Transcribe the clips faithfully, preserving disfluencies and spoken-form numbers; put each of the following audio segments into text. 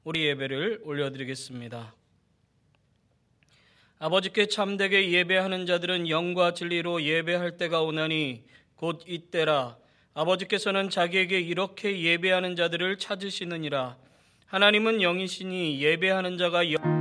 우리 예배를 올려드리겠습니다. 아버지께 참되게 예배하는 자들은 영과 진리로 예배할 때가 오나니 곧 이때라. 아버지께서는 자기에게 이렇게 예배하는 자들을 찾으시느니라. 하나님은 영이시니 예배하는 자가 영...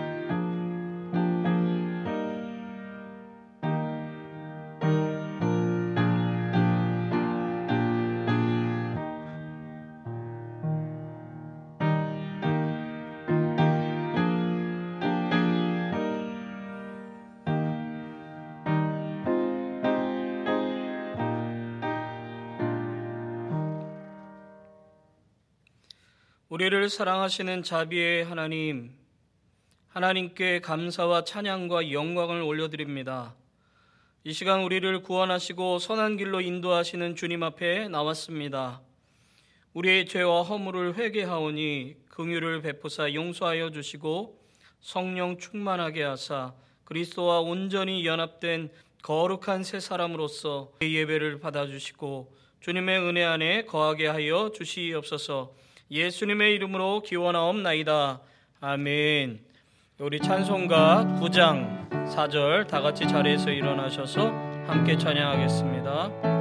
우리를 사랑하시는 자비의 하나님, 하나님께 감사와 찬양과 영광을 올려드립니다. 이 시간 우리를 구원하시고 선한 길로 인도하시는 주님 앞에 나왔습니다. 우리의 죄와 허물을 회개하오니 긍휼을 베푸사 용서하여 주시고 성령 충만하게 하사 그리스도와 온전히 연합된 거룩한 새 사람으로서 예배를 받아주시고 주님의 은혜 안에 거하게 하여 주시옵소서. 예수님의 이름으로 기원하옵나이다. 아멘. 우리 찬송가 구 장 사 절 다 같이 자리에서 일어나셔서 함께 찬양하겠습니다.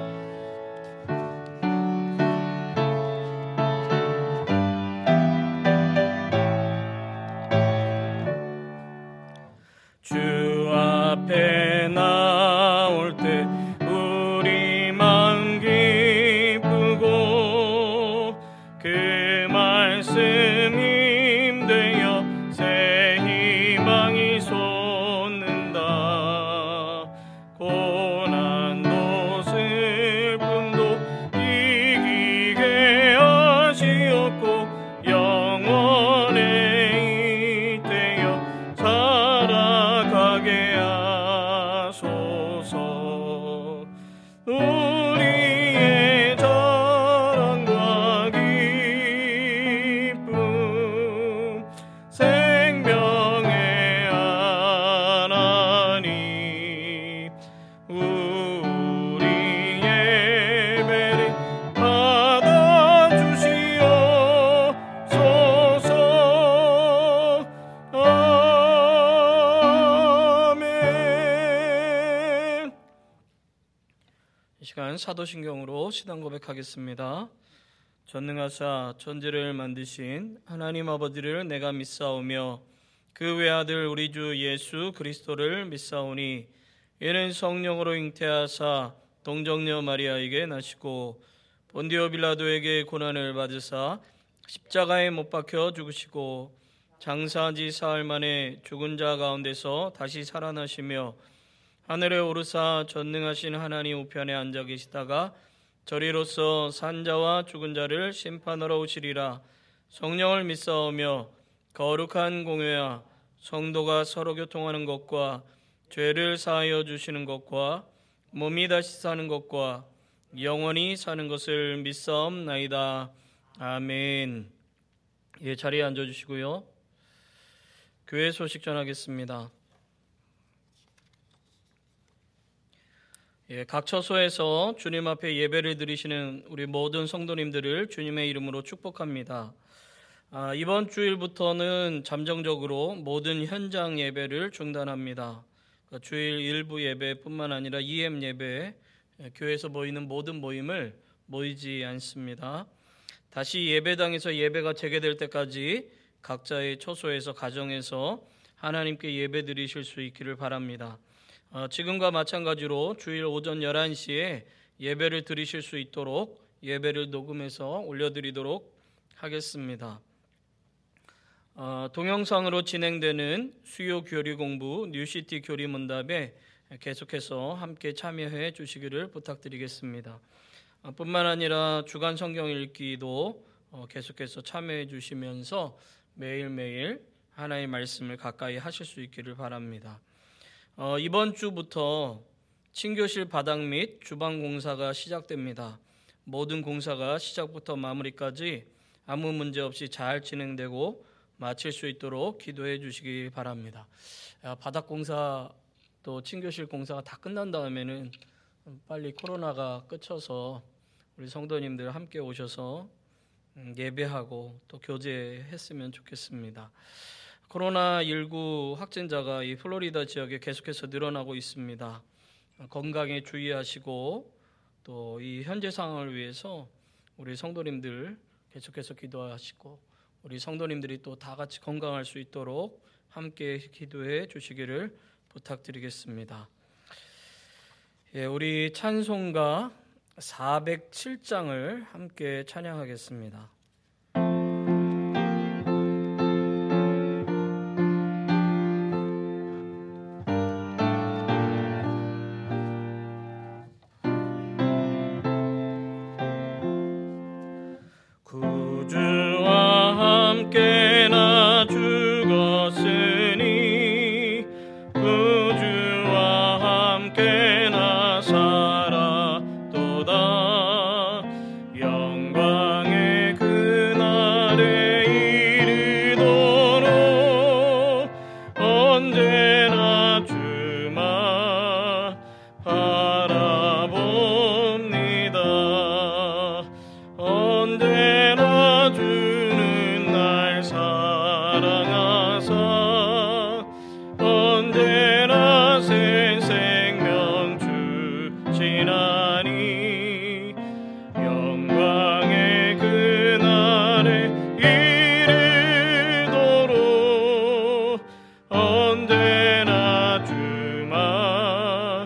주 앞에 나올 때 우리 마음 기쁘고 그 말씀 힘되어 새 희망이 솟는다. 고난도 슬픔도 이기게 하시옵고 영원에 이때여 살아가게 하소서. 우리의 자랑과 기쁨 생명의 하나님, 우리 예배를 받아주시옵소서. 아멘. 이 시간 사도신경으로 시단 고백하겠습니다. 전능하사 천지를 만드신 하나님 아버지를 내가 믿사오며 그 외아들 우리 주 예수 그리스도를 믿사오니 이는 성령으로 잉태하사 동정녀 마리아에게 나시고 본디오 빌라도에게 고난을 받으사 십자가에 못 박혀 죽으시고 장사한 지 사흘 만에 죽은 자 가운데서 다시 살아나시며 하늘에 오르사 전능하신 하나님 우편에 앉아 계시다가 저리로서 산자와 죽은 자를 심판하러 오시리라. 성령을 믿사오며 거룩한 공회와 성도가 서로 교통하는 것과 죄를 사하여 주시는 것과 몸이 다시 사는 것과 영원히 사는 것을 믿사옵나이다. 아멘. 예, 자리에 앉아주시고요. 교회 소식 전하겠습니다. 예, 각 처소에서 주님 앞에 예배를 드리시는 우리 모든 성도님들을 주님의 이름으로 축복합니다. 아, 이번 주일부터는 잠정적으로 모든 현장 예배를 중단합니다. 그러니까 주일 일부 예배뿐만 아니라 이엠 예배, 교회에서 모이는 모든 모임을 모이지 않습니다. 다시 예배당에서 예배가 재개될 때까지 각자의 처소에서 가정에서 하나님께 예배 드리실 수 있기를 바랍니다. 어, 지금과 마찬가지로 주일 오전 열한 시에 예배를 드리실 수 있도록 예배를 녹음해서 올려드리도록 하겠습니다. 어, 동영상으로 진행되는 수요 교리 공부 뉴시티 교리 문답에 계속해서 함께 참여해 주시기를 부탁드리겠습니다. 어, 뿐만 아니라 주간 성경 읽기도 어, 계속해서 참여해 주시면서 매일매일 하나님의 말씀을 가까이 하실 수 있기를 바랍니다. 어, 이번 주부터 친교실 바닥 및 주방 공사가 시작됩니다. 모든 공사가 시작부터 마무리까지 아무 문제 없이 잘 진행되고 마칠 수 있도록 기도해 주시기 바랍니다. 야, 바닥 공사 또 친교실 공사가 다 끝난 다음에는 빨리 코로나가 끝쳐서 우리 성도님들 함께 오셔서 예배하고 또 교제했으면 좋겠습니다. 코로나십구 확진자가 이 플로리다 지역에 계속해서 늘어나고 있습니다. 건강에 주의하시고 또 이 현재 상황을 위해서 우리 성도님들 계속해서 기도하시고 우리 성도님들이 또 다 같이 건강할 수 있도록 함께 기도해 주시기를 부탁드리겠습니다. 예, 우리 찬송가 사백칠 장을 함께 찬양하겠습니다. 구주와 함께 나 죽었으니 구주와 함께 나 살았도다. 영광의 그날에 이르도록 언제나 주만 바라봅니다. 언제나 주는 날 사랑하사 언제나 새 생명 주시나니 영광의 그날에 이르도록 언제나 주만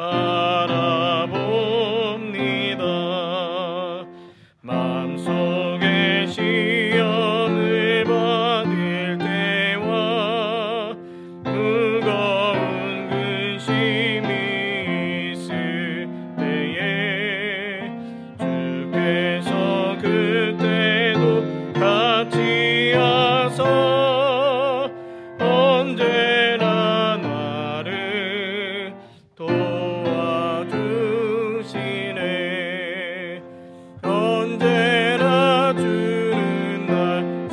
바라봅니다. 마음속에 시험을 받을 때와 무거운 근심이 있을 때에 주께서 그때도 같이 하사 언제나 나를 도와주시네. 언제나 주는 날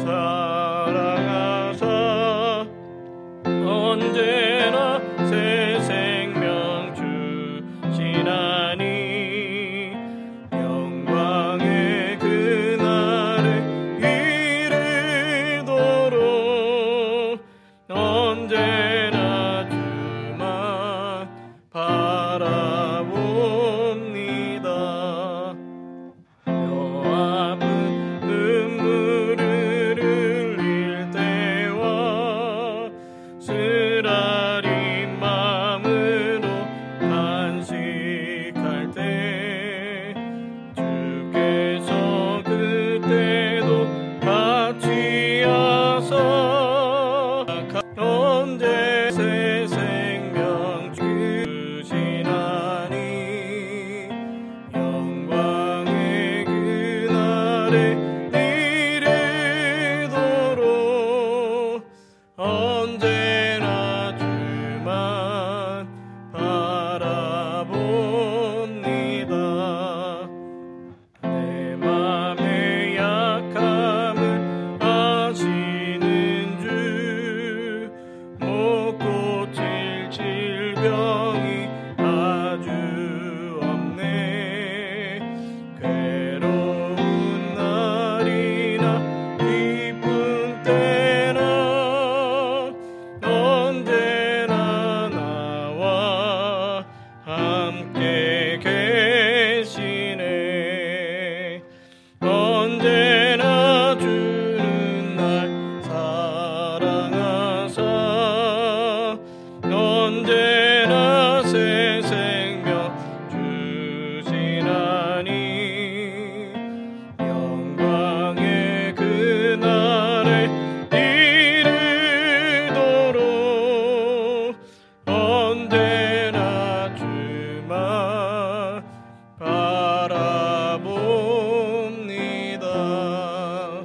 사랑하사 언제나 새 생명 주시나니 영광의 그날에 이르도록 언제나 주만 바라봅니다. 뼈 아픈 눈물을 흘릴 때와 쓰라린 마음으로 단식할 때 주께서 그때도 같이 하사 언제 새 생명 주시나니 영광의 그날에 이르도록 언제나 주만 바라봅니다. 내 맘의 약함을 아시는 주 못 고칠 질병이 아주 없네. 괴로운 날이나 기쁜 때나 언제나 나와 함께 계시네. 언제나 주는 날 사랑하사 언제나 새 생명 주시나니 영광의 그날에 이르도록 언제나 주만 바라봅니다.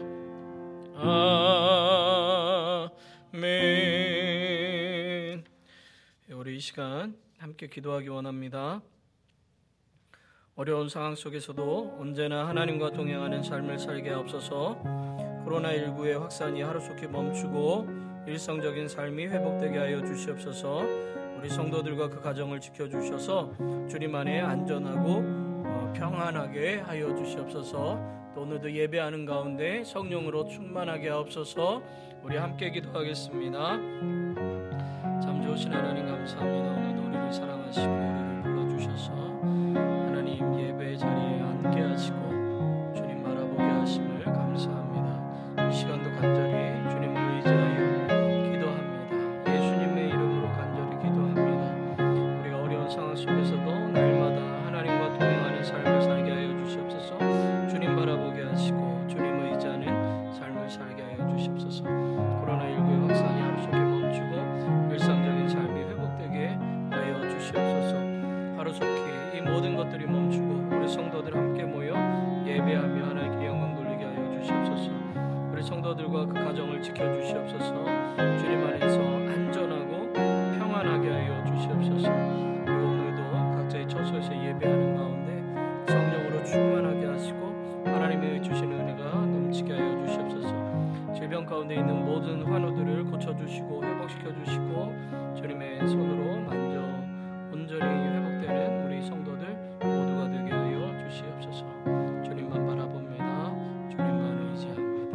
아멘. 우리 이 시간 함께 기도하기 원합니다. 어려운 상황 속에서도 언제나 하나님과 동행하는 삶을 살게 하옵소서. 코로나십구의 확산이 하루속히 멈추고 일상적인 삶이 회복되게 하여 주시옵소서. 우리 성도들과 그 가정을 지켜주셔서 주님 안에 안전하고 평안하게 하여 주시옵소서. 또 또 오늘도 예배하는 가운데 성령으로 충만하게 하옵소서. 우리 함께 기도하겠습니다. 참 좋으신 하나님 감사합니다. 오늘도 우리를 사랑하시고 우리를 불러주셔서 하나님 예배 자리에 앉게 하시고 주님 바라보게 하심을 감사합니다. 이 시간도 간절히 주님을 의지하여 기도합니다. 예수님의 이름으로 간절히 기도합니다. 우리가 어려운 상황 속에서도 날마다 하나님과 동행하는 삶을 살게 하여 주시옵소서. 주님 바라보게 하시고 주님을 의지하는 삶을 살게 하여 주시옵소서. 코로나십구의 확산이 하루속에 멈추고 일상적인 삶이 회복되게 하여 주시옵소서. 하루속히 이 모든 것들이 멈추고 우리 성도들 함께 모여 예배하며 하나님께 영광 돌리게 하여 주시옵소서. 우리 성도들과 그 가정을 지켜주시옵소서. 주님 안에서 안전하고 평안하게 하여 주시옵소서. 그리고 오늘도 각자의 처소에서 예배하는 가운데 성령으로 충만하게 하시고 하나님의 주신 은혜가 넘치게 하여 주시옵소서. 질병 가운데 있는 모든 환우들을 고쳐주시고 회복시켜주시고 주님의 손으로 만져 온전히 회복되는 우리 성도들 모두가 되게 하여 주시옵소서. 주님만 바라봅니다. 주님만 의지합니다.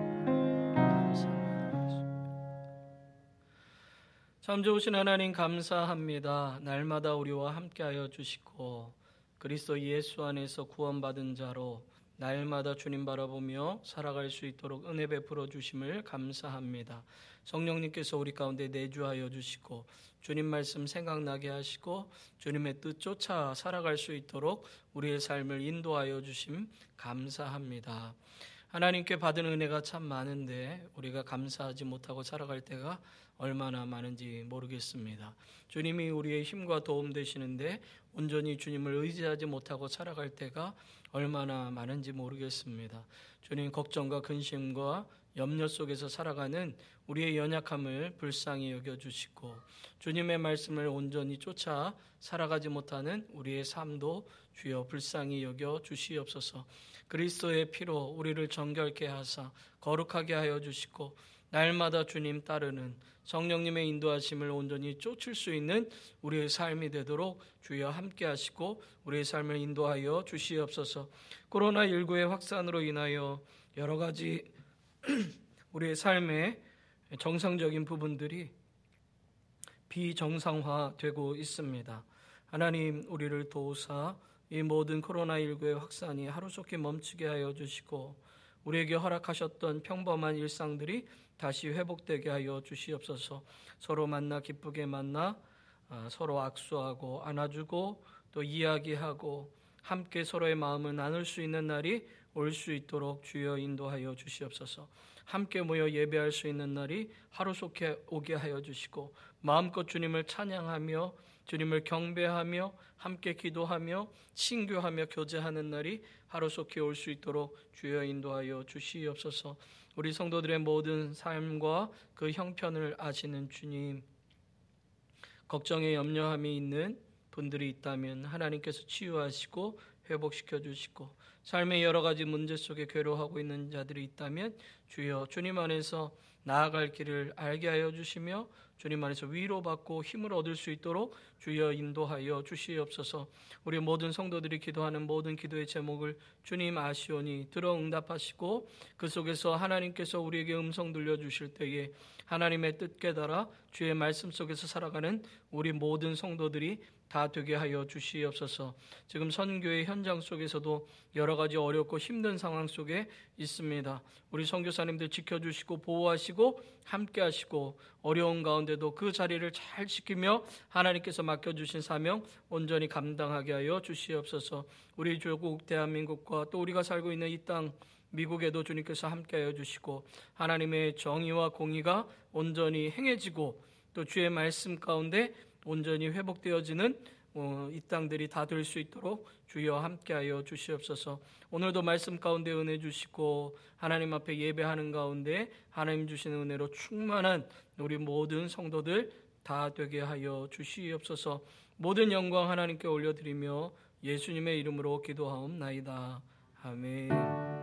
감사합니다. 참 좋으신 하나님 감사합니다. 날마다 우리와 함께하여 주시고 그리스도 예수 안에서 구원받은 자로 날마다 주님 바라보며 살아갈 수 있도록 은혜 베풀어 주심을 감사합니다. 성령님께서 우리 가운데 내주하여 주시고 주님 말씀 생각나게 하시고 주님의 뜻 쫓아 살아갈 수 있도록 우리의 삶을 인도하여 주심 감사합니다. 하나님께 받은 은혜가 참 많은데 우리가 감사하지 못하고 살아갈 때가 얼마나 많은지 모르겠습니다. 주님이 우리의 힘과 도움 되시는데 온전히 주님을 의지하지 못하고 살아갈 때가 얼마나 많은지 모르겠습니다. 주님 걱정과 근심과 염려 속에서 살아가는 우리의 연약함을 불쌍히 여겨주시고 주님의 말씀을 온전히 쫓아 살아가지 못하는 우리의 삶도 주여 불쌍히 여겨 주시옵소서. 그리스도의 피로 우리를 정결케 하사 거룩하게 하여 주시고 날마다 주님 따르는 성령님의 인도하심을 온전히 쫓을 수 있는 우리의 삶이 되도록 주여 함께 하시고 우리의 삶을 인도하여 주시옵소서. 코로나십구의 확산으로 인하여 여러 가지 우리의 삶의 정상적인 부분들이 비정상화되고 있습니다. 하나님 우리를 도우사 이 모든 코로나십구의 확산이 하루속히 멈추게 하여 주시고 우리에게 허락하셨던 평범한 일상들이 다시 회복되게 하여 주시옵소서. 서로 만나 기쁘게 만나 서로 악수하고 안아주고 또 이야기하고 함께 서로의 마음을 나눌 수 있는 날이 올 수 있도록 주여 인도하여 주시옵소서. 함께 모여 예배할 수 있는 날이 하루속히 오게 하여 주시고 마음껏 주님을 찬양하며 주님을 경배하며 함께 기도하며 친교하며 교제하는 날이 하루속히 올 수 있도록 주여 인도하여 주시옵소서. 우리 성도들의 모든 삶과 그 형편을 아시는 주님, 걱정에 염려함이 있는 분들이 있다면 하나님께서 치유하시고 회복시켜 주시고 삶의 여러 가지 문제 속에 괴로워하고 있는 자들이 있다면 주여 주님 안에서 나아갈 길을 알게 하여 주시며 주님 안에서 위로받고 힘을 얻을 수 있도록 주여 인도하여 주시옵소서. 우리 모든 성도들이 기도하는 모든 기도의 제목을 주님 아시오니 들어 응답하시고 그 속에서 하나님께서 우리에게 음성 들려주실 때에 하나님의 뜻 깨달아 주의 말씀 속에서 살아가는 우리 모든 성도들이 다 되게 하여 주시옵소서. 지금 선교의 현장 속에서도 여러 가지 어렵고 힘든 상황 속에 있습니다. 우리 선교사님들 지켜주시고 보호하시고 함께 하시고 어려운 가운데도 그 자리를 잘 지키며 하나님께서 맡겨주신 사명 온전히 감당하게 하여 주시옵소서. 우리 조국 대한민국과 또 우리가 살고 있는 이 땅 미국에도 주님께서 함께하여 주시고 하나님의 정의와 공의가 온전히 행해지고 또 주의 말씀 가운데 온전히 회복되어지는 이 땅들이 다 될 수 있도록 주여 함께하여 주시옵소서. 오늘도 말씀 가운데 은혜 주시고 하나님 앞에 예배하는 가운데 하나님 주시는 은혜로 충만한 우리 모든 성도들 다 되게 하여 주시옵소서. 모든 영광 하나님께 올려드리며 예수님의 이름으로 기도하옵나이다. 아멘.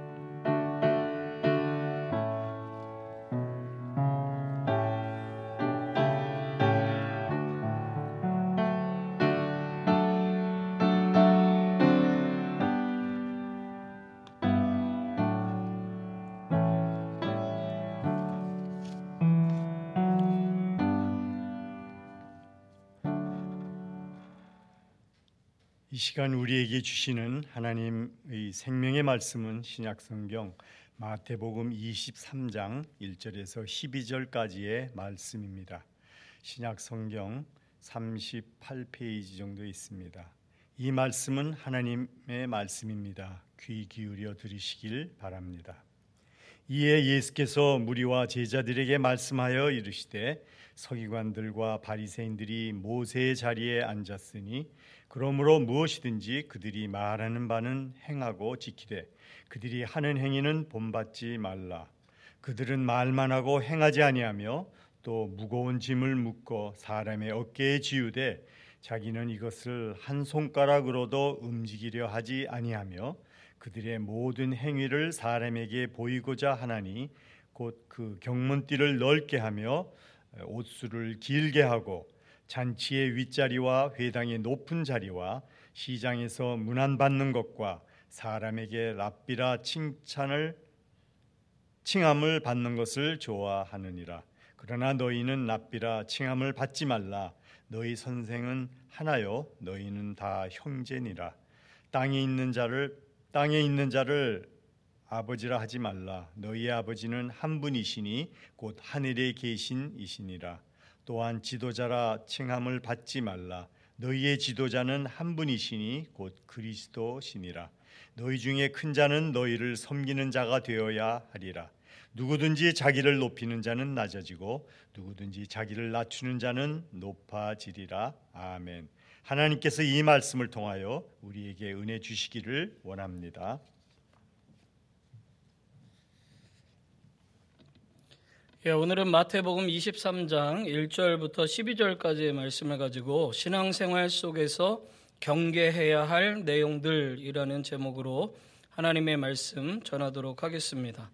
이 시간 우리에게 주시는 하나님의 생명의 말씀은 신약성경 마태복음 이십삼 장 일 절에서 십이 절까지의 말씀입니다. 신약성경 삼십팔 페이지 정도 있습니다. 이 말씀은 하나님의 말씀입니다. 귀 기울여 들으시길 바랍니다. 이에 예수께서 무리와 제자들에게 말씀하여 이르시되 서기관들과 바리새인들이 모세의 자리에 앉았으니 그러므로 무엇이든지 그들이 말하는 바는 행하고 지키되 그들이 하는 행위는 본받지 말라. 그들은 말만 하고 행하지 아니하며 또 무거운 짐을 묶어 사람의 어깨에 지우되 자기는 이것을 한 손가락으로도 움직이려 하지 아니하며 그들의 모든 행위를 사람에게 보이고자 하나니 곧 그 경문띠를 넓게 하며 옷수를 길게 하고 잔치의 윗자리와 회당의 높은 자리와 시장에서 문안받는 것과 사람에게 랍비라 칭찬을 칭함을 받는 것을 좋아하느니라. 그러나 너희는 랍비라 칭함을 받지 말라. 너희 선생은 하나요 너희는 다 형제니라. 땅에 있는 자를 땅에 있는 자를 아버지라 하지 말라. 너희의 아버지는 한 분이시니 곧 하늘에 계신 이시니라. 또한 지도자라 칭함을 받지 말라. 너희의 지도자는 한 분이시니 곧 그리스도시니라. 너희 중에 큰 자는 너희를 섬기는 자가 되어야 하리라. 누구든지 자기를 높이는 자는 낮아지고 누구든지 자기를 낮추는 자는 높아지리라. 아멘. 하나님께서 이 말씀을 통하여 우리에게 은혜 주시기를 원합니다. 예, 오늘은 마태복음 이십삼 장 일 절부터 십이 절까지의 말씀을 가지고 신앙생활 속에서 경계해야 할 내용들이라는 제목으로 하나님의 말씀 전하도록 하겠습니다.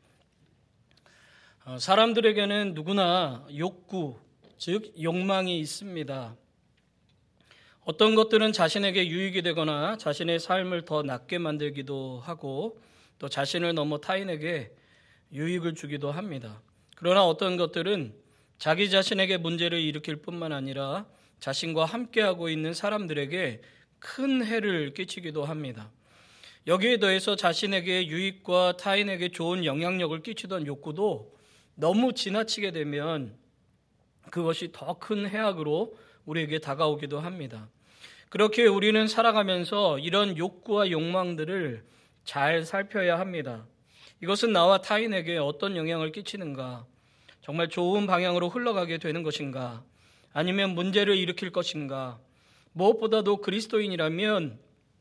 사람들에게는 누구나 욕구, 즉 욕망이 있습니다. 어떤 것들은 자신에게 유익이 되거나 자신의 삶을 더 낫게 만들기도 하고 또 자신을 넘어 타인에게 유익을 주기도 합니다. 그러나 어떤 것들은 자기 자신에게 문제를 일으킬 뿐만 아니라 자신과 함께하고 있는 사람들에게 큰 해를 끼치기도 합니다. 여기에 더해서 자신에게 유익과 타인에게 좋은 영향력을 끼치던 욕구도 너무 지나치게 되면 그것이 더 큰 해악으로 우리에게 다가오기도 합니다. 그렇게 우리는 살아가면서 이런 욕구와 욕망들을 잘 살펴야 합니다. 이것은 나와 타인에게 어떤 영향을 끼치는가? 정말 좋은 방향으로 흘러가게 되는 것인가? 아니면 문제를 일으킬 것인가? 무엇보다도 그리스도인이라면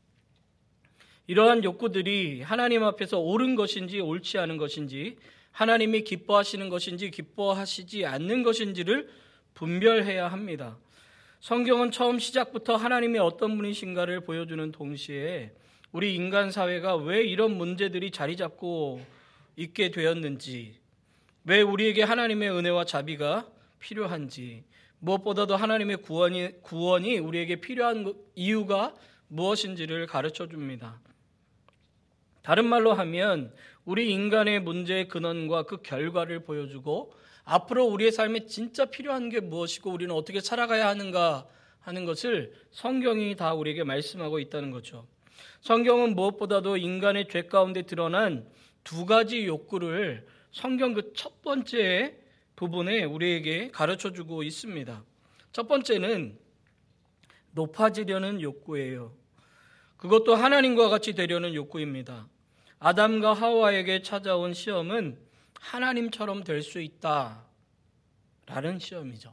이러한 욕구들이 하나님 앞에서 옳은 것인지 옳지 않은 것인지, 하나님이 기뻐하시는 것인지 기뻐하시지 않는 것인지를 분별해야 합니다. 성경은 처음 시작부터 하나님이 어떤 분이신가를 보여주는 동시에 우리 인간 사회가 왜 이런 문제들이 자리 잡고 있게 되었는지, 왜 우리에게 하나님의 은혜와 자비가 필요한지, 무엇보다도 하나님의 구원이, 구원이 우리에게 필요한 이유가 무엇인지를 가르쳐 줍니다. 다른 말로 하면 우리 인간의 문제의 근원과 그 결과를 보여주고 앞으로 우리의 삶에 진짜 필요한 게 무엇이고 우리는 어떻게 살아가야 하는가 하는 것을 성경이 다 우리에게 말씀하고 있다는 거죠. 성경은 무엇보다도 인간의 죄 가운데 드러난 두 가지 욕구를 성경 그 첫 번째 부분에 우리에게 가르쳐주고 있습니다. 첫 번째는 높아지려는 욕구예요. 그것도 하나님과 같이 되려는 욕구입니다. 아담과 하와에게 찾아온 시험은 하나님처럼 될 수 있다라는 시험이죠.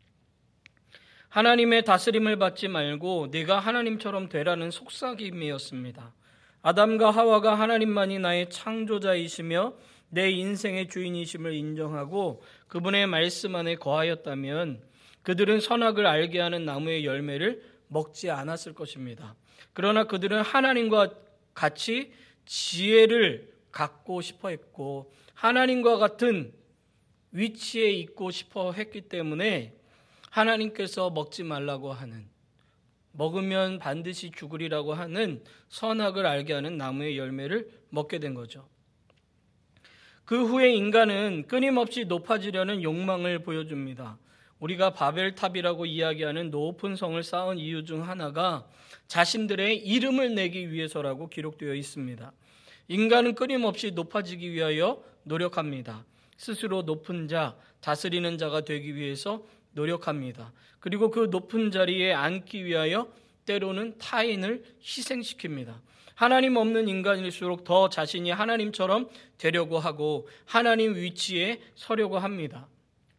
하나님의 다스림을 받지 말고 네가 하나님처럼 되라는 속삭임이었습니다. 아담과 하와가 하나님만이 나의 창조자이시며 내 인생의 주인이심을 인정하고 그분의 말씀 안에 거하였다면 그들은 선악을 알게 하는 나무의 열매를 먹지 않았을 것입니다. 그러나 그들은 하나님과 같이 지혜를 갖고 싶어 했고 하나님과 같은 위치에 있고 싶어 했기 때문에 하나님께서 먹지 말라고 하는, 먹으면 반드시 죽으리라고 하는 선악을 알게 하는 나무의 열매를 먹게 된 거죠. 그 후에 인간은 끊임없이 높아지려는 욕망을 보여줍니다. 우리가 바벨탑이라고 이야기하는 높은 성을 쌓은 이유 중 하나가 자신들의 이름을 내기 위해서라고 기록되어 있습니다. 인간은 끊임없이 높아지기 위하여 노력합니다. 스스로 높은 자, 다스리는 자가 되기 위해서 노력합니다. 그리고 그 높은 자리에 앉기 위하여 때로는 타인을 희생시킵니다. 하나님 없는 인간일수록 더 자신이 하나님처럼 되려고 하고 하나님 위치에 서려고 합니다.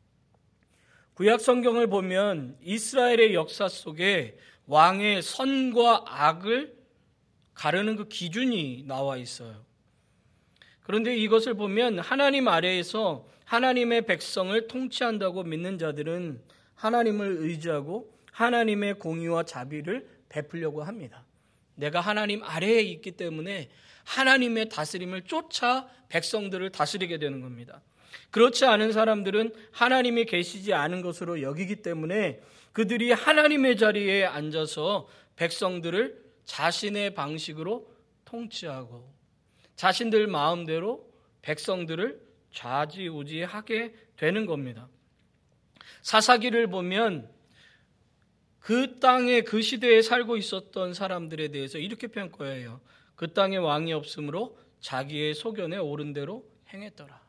구약 성경을 보면 이스라엘의 역사 속에 왕의 선과 악을 가르는 그 기준이 나와 있어요. 그런데 이것을 보면 하나님 아래에서 하나님의 백성을 통치한다고 믿는 자들은 하나님을 의지하고 하나님의 공의와 자비를 베풀려고 합니다. 내가 하나님 아래에 있기 때문에 하나님의 다스림을 쫓아 백성들을 다스리게 되는 겁니다. 그렇지 않은 사람들은 하나님이 계시지 않은 것으로 여기기 때문에 그들이 하나님의 자리에 앉아서 백성들을 자신의 방식으로 통치하고 자신들 마음대로 백성들을 좌지우지하게 되는 겁니다. 사사기를 보면 그 땅에 그 시대에 살고 있었던 사람들에 대해서 이렇게 평가해요. 그 땅에 왕이 없으므로 자기의 소견에 옳은 대로 행했더라.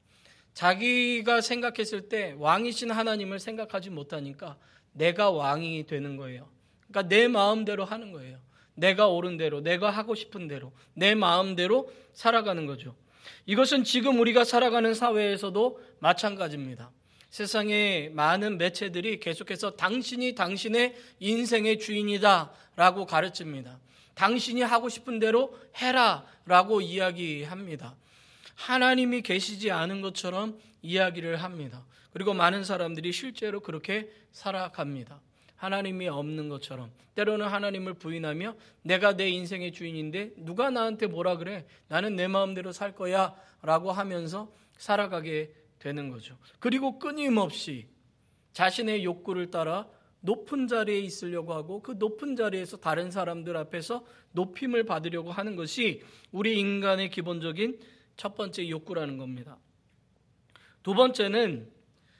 자기가 생각했을 때 왕이신 하나님을 생각하지 못하니까 내가 왕이 되는 거예요. 그러니까 내 마음대로 하는 거예요. 내가 옳은 대로, 내가 하고 싶은 대로, 내 마음대로 살아가는 거죠. 이것은 지금 우리가 살아가는 사회에서도 마찬가지입니다. 세상의 많은 매체들이 계속해서 당신이 당신의 인생의 주인이다 라고 가르칩니다. 당신이 하고 싶은 대로 해라 라고 이야기합니다. 하나님이 계시지 않은 것처럼 이야기를 합니다. 그리고 많은 사람들이 실제로 그렇게 살아갑니다. 하나님이 없는 것처럼 때로는 하나님을 부인하며 내가 내 인생의 주인인데 누가 나한테 뭐라 그래? 나는 내 마음대로 살 거야 라고 하면서 살아가게 되는 거죠. 그리고 끊임없이 자신의 욕구를 따라 높은 자리에 있으려고 하고 그 높은 자리에서 다른 사람들 앞에서 높임을 받으려고 하는 것이 우리 인간의 기본적인 첫 번째 욕구라는 겁니다. 두 번째는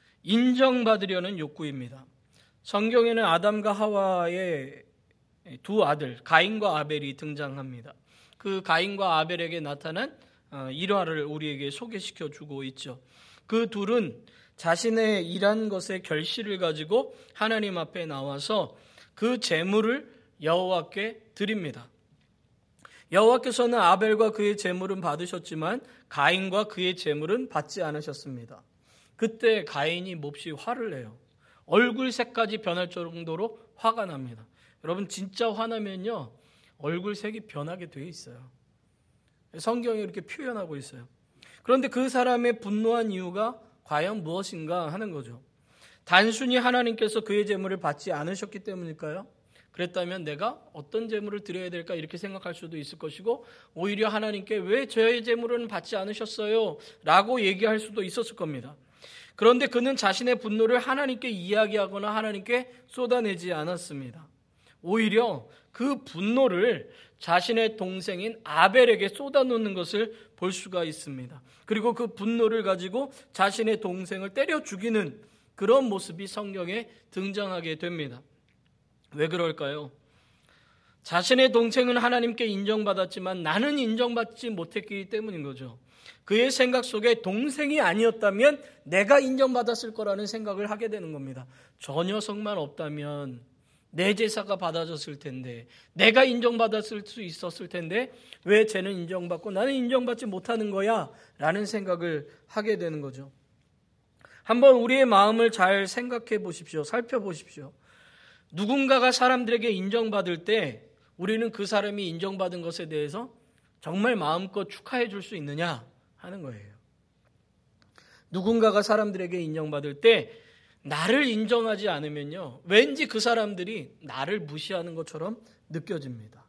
인정받으려는 욕구입니다. 성경에는 아담과 하와의 두 아들 가인과 아벨이 등장합니다. 그 가인과 아벨에게 나타난 일화를 우리에게 소개시켜 주고 있죠. 그 둘은 자신의 일한 것의 결실을 가지고 하나님 앞에 나와서 그 제물을 여호와께 드립니다. 여호와께서는 아벨과 그의 제물은 받으셨지만 가인과 그의 제물은 받지 않으셨습니다. 그때 가인이 몹시 화를 내요. 얼굴 색까지 변할 정도로 화가 납니다. 여러분 진짜 화나면요 얼굴 색이 변하게 돼 있어요. 성경이 이렇게 표현하고 있어요. 그런데 그 사람의 분노한 이유가 과연 무엇인가 하는 거죠. 단순히 하나님께서 그의 제물을 받지 않으셨기 때문일까요? 그랬다면 내가 어떤 제물을 드려야 될까 이렇게 생각할 수도 있을 것이고 오히려 하나님께 왜 저의 제물은 받지 않으셨어요? 라고 얘기할 수도 있었을 겁니다. 그런데 그는 자신의 분노를 하나님께 이야기하거나 하나님께 쏟아내지 않았습니다. 오히려 그 분노를 자신의 동생인 아벨에게 쏟아놓는 것을 볼 수가 있습니다. 그리고 그 분노를 가지고 자신의 동생을 때려 죽이는 그런 모습이 성경에 등장하게 됩니다. 왜 그럴까요? 자신의 동생은 하나님께 인정받았지만 나는 인정받지 못했기 때문인 거죠. 그의 생각 속에 동생이 아니었다면 내가 인정받았을 거라는 생각을 하게 되는 겁니다. 저 녀석만 없다면 내 제사가 받아졌을 텐데 내가 인정받았을 수 있었을 텐데 왜 쟤는 인정받고 나는 인정받지 못하는 거야? 라는 생각을 하게 되는 거죠. 한번 우리의 마음을 잘 생각해 보십시오. 살펴보십시오. 누군가가 사람들에게 인정받을 때 우리는 그 사람이 인정받은 것에 대해서 정말 마음껏 축하해 줄 수 있느냐 하는 거예요. 누군가가 사람들에게 인정받을 때 나를 인정하지 않으면요 왠지 그 사람들이 나를 무시하는 것처럼 느껴집니다.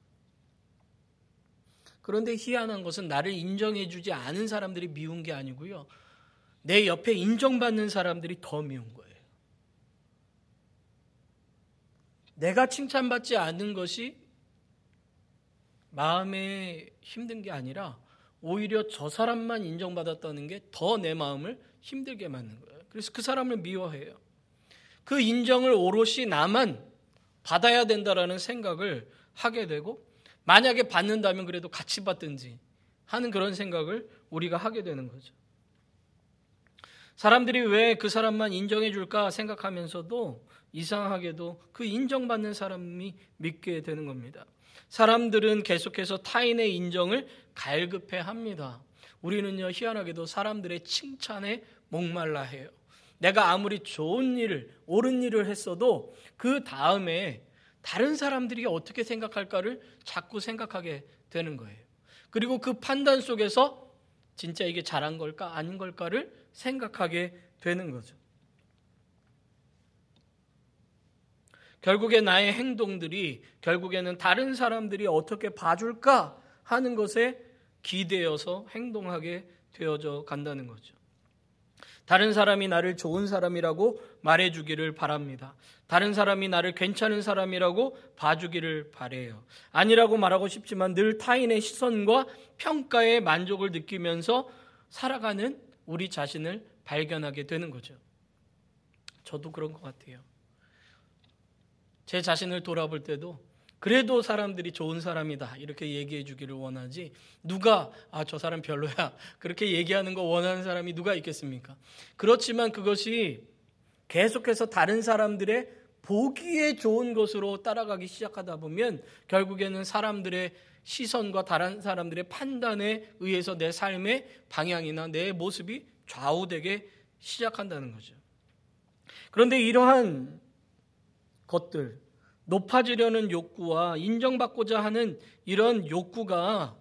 그런데 희한한 것은 나를 인정해 주지 않은 사람들이 미운 게 아니고요 내 옆에 인정받는 사람들이 더 미운 거예요. 내가 칭찬받지 않는 것이 마음에 힘든 게 아니라 오히려 저 사람만 인정받았다는 게 더 내 마음을 힘들게 만든 거예요. 그래서 그 사람을 미워해요. 그 인정을 오롯이 나만 받아야 된다라는 생각을 하게 되고, 만약에 받는다면 그래도 같이 받든지 하는 그런 생각을 우리가 하게 되는 거죠. 사람들이 왜 그 사람만 인정해 줄까 생각하면서도 이상하게도 그 인정받는 사람이 믿게 되는 겁니다. 사람들은 계속해서 타인의 인정을 갈급해 합니다. 우리는요, 희한하게도 사람들의 칭찬에 목말라 해요. 내가 아무리 좋은 일을, 옳은 일을 했어도 그 다음에 다른 사람들이 어떻게 생각할까를 자꾸 생각하게 되는 거예요. 그리고 그 판단 속에서 진짜 이게 잘한 걸까 아닌 걸까를 생각하게 되는 거죠. 결국에 나의 행동들이 결국에는 다른 사람들이 어떻게 봐줄까 하는 것에 기대어서 행동하게 되어져 간다는 거죠. 다른 사람이 나를 좋은 사람이라고 말해주기를 바랍니다. 다른 사람이 나를 괜찮은 사람이라고 봐주기를 바래요. 아니라고 말하고 싶지만 늘 타인의 시선과 평가에 만족을 느끼면서 살아가는 우리 자신을 발견하게 되는 거죠. 저도 그런 것 같아요. 제 자신을 돌아볼 때도 그래도 사람들이 좋은 사람이다 이렇게 얘기해 주기를 원하지, 누가 아, 저 사람 별로야 그렇게 얘기하는 거 원하는 사람이 누가 있겠습니까? 그렇지만 그것이 계속해서 다른 사람들의 보기에 좋은 것으로 따라가기 시작하다 보면 결국에는 사람들의 시선과 다른 사람들의 판단에 의해서 내 삶의 방향이나 내 모습이 좌우되게 시작한다는 거죠. 그런데 이러한 것들, 높아지려는 욕구와 인정받고자 하는 이런 욕구가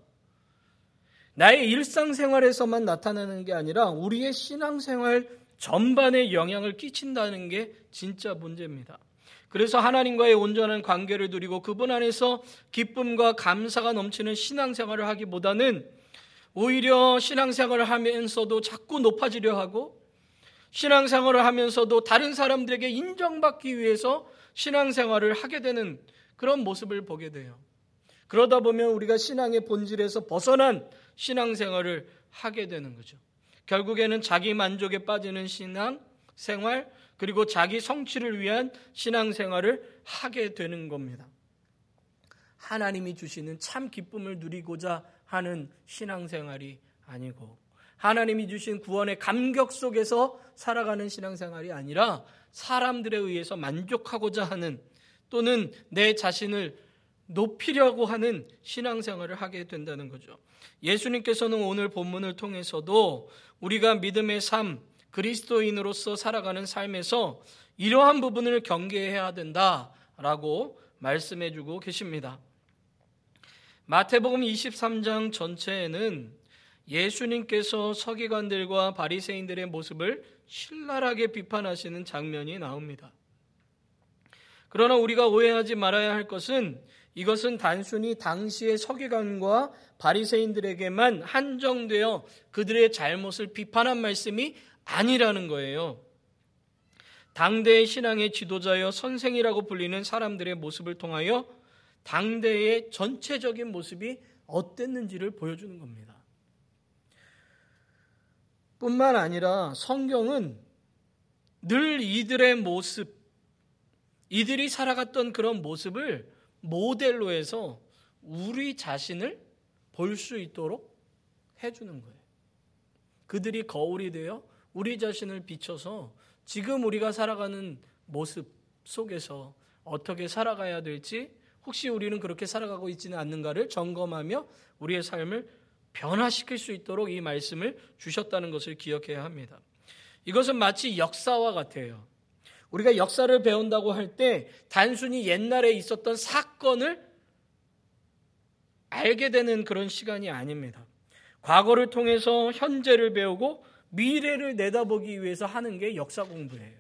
나의 일상생활에서만 나타나는 게 아니라 우리의 신앙생활 전반에 영향을 끼친다는 게 진짜 문제입니다. 그래서 하나님과의 온전한 관계를 누리고 그분 안에서 기쁨과 감사가 넘치는 신앙생활을 하기보다는 오히려 신앙생활을 하면서도 자꾸 높아지려 하고, 신앙생활을 하면서도 다른 사람들에게 인정받기 위해서 신앙생활을 하게 되는 그런 모습을 보게 돼요. 그러다 보면 우리가 신앙의 본질에서 벗어난 신앙생활을 하게 되는 거죠. 결국에는 자기 만족에 빠지는 신앙생활, 그리고 자기 성취를 위한 신앙생활을 하게 되는 겁니다. 하나님이 주시는 참 기쁨을 누리고자 하는 신앙생활이 아니고, 하나님이 주신 구원의 감격 속에서 살아가는 신앙생활이 아니라 사람들에 의해서 만족하고자 하는, 또는 내 자신을 높이려고 하는 신앙생활을 하게 된다는 거죠. 예수님께서는 오늘 본문을 통해서도 우리가 믿음의 삶, 그리스도인으로서 살아가는 삶에서 이러한 부분을 경계해야 된다라고 말씀해 주고 계십니다. 마태복음 이십삼 장 전체에는 예수님께서 서기관들과 바리새인들의 모습을 신랄하게 비판하시는 장면이 나옵니다. 그러나 우리가 오해하지 말아야 할 것은, 이것은 단순히 당시의 서기관과 바리새인들에게만 한정되어 그들의 잘못을 비판한 말씀이 아니라는 거예요. 당대의 신앙의 지도자여 선생이라고 불리는 사람들의 모습을 통하여 당대의 전체적인 모습이 어땠는지를 보여주는 겁니다. 뿐만 아니라 성경은 늘 이들의 모습, 이들이 살아갔던 그런 모습을 모델로 해서 우리 자신을 볼 수 있도록 해주는 거예요. 그들이 거울이 되어 우리 자신을 비춰서 지금 우리가 살아가는 모습 속에서 어떻게 살아가야 될지, 혹시 우리는 그렇게 살아가고 있지는 않는가를 점검하며 우리의 삶을 변화시킬 수 있도록 이 말씀을 주셨다는 것을 기억해야 합니다. 이것은 마치 역사와 같아요. 우리가 역사를 배운다고 할 때 단순히 옛날에 있었던 사건을 알게 되는 그런 시간이 아닙니다. 과거를 통해서 현재를 배우고 미래를 내다보기 위해서 하는 게 역사 공부예요.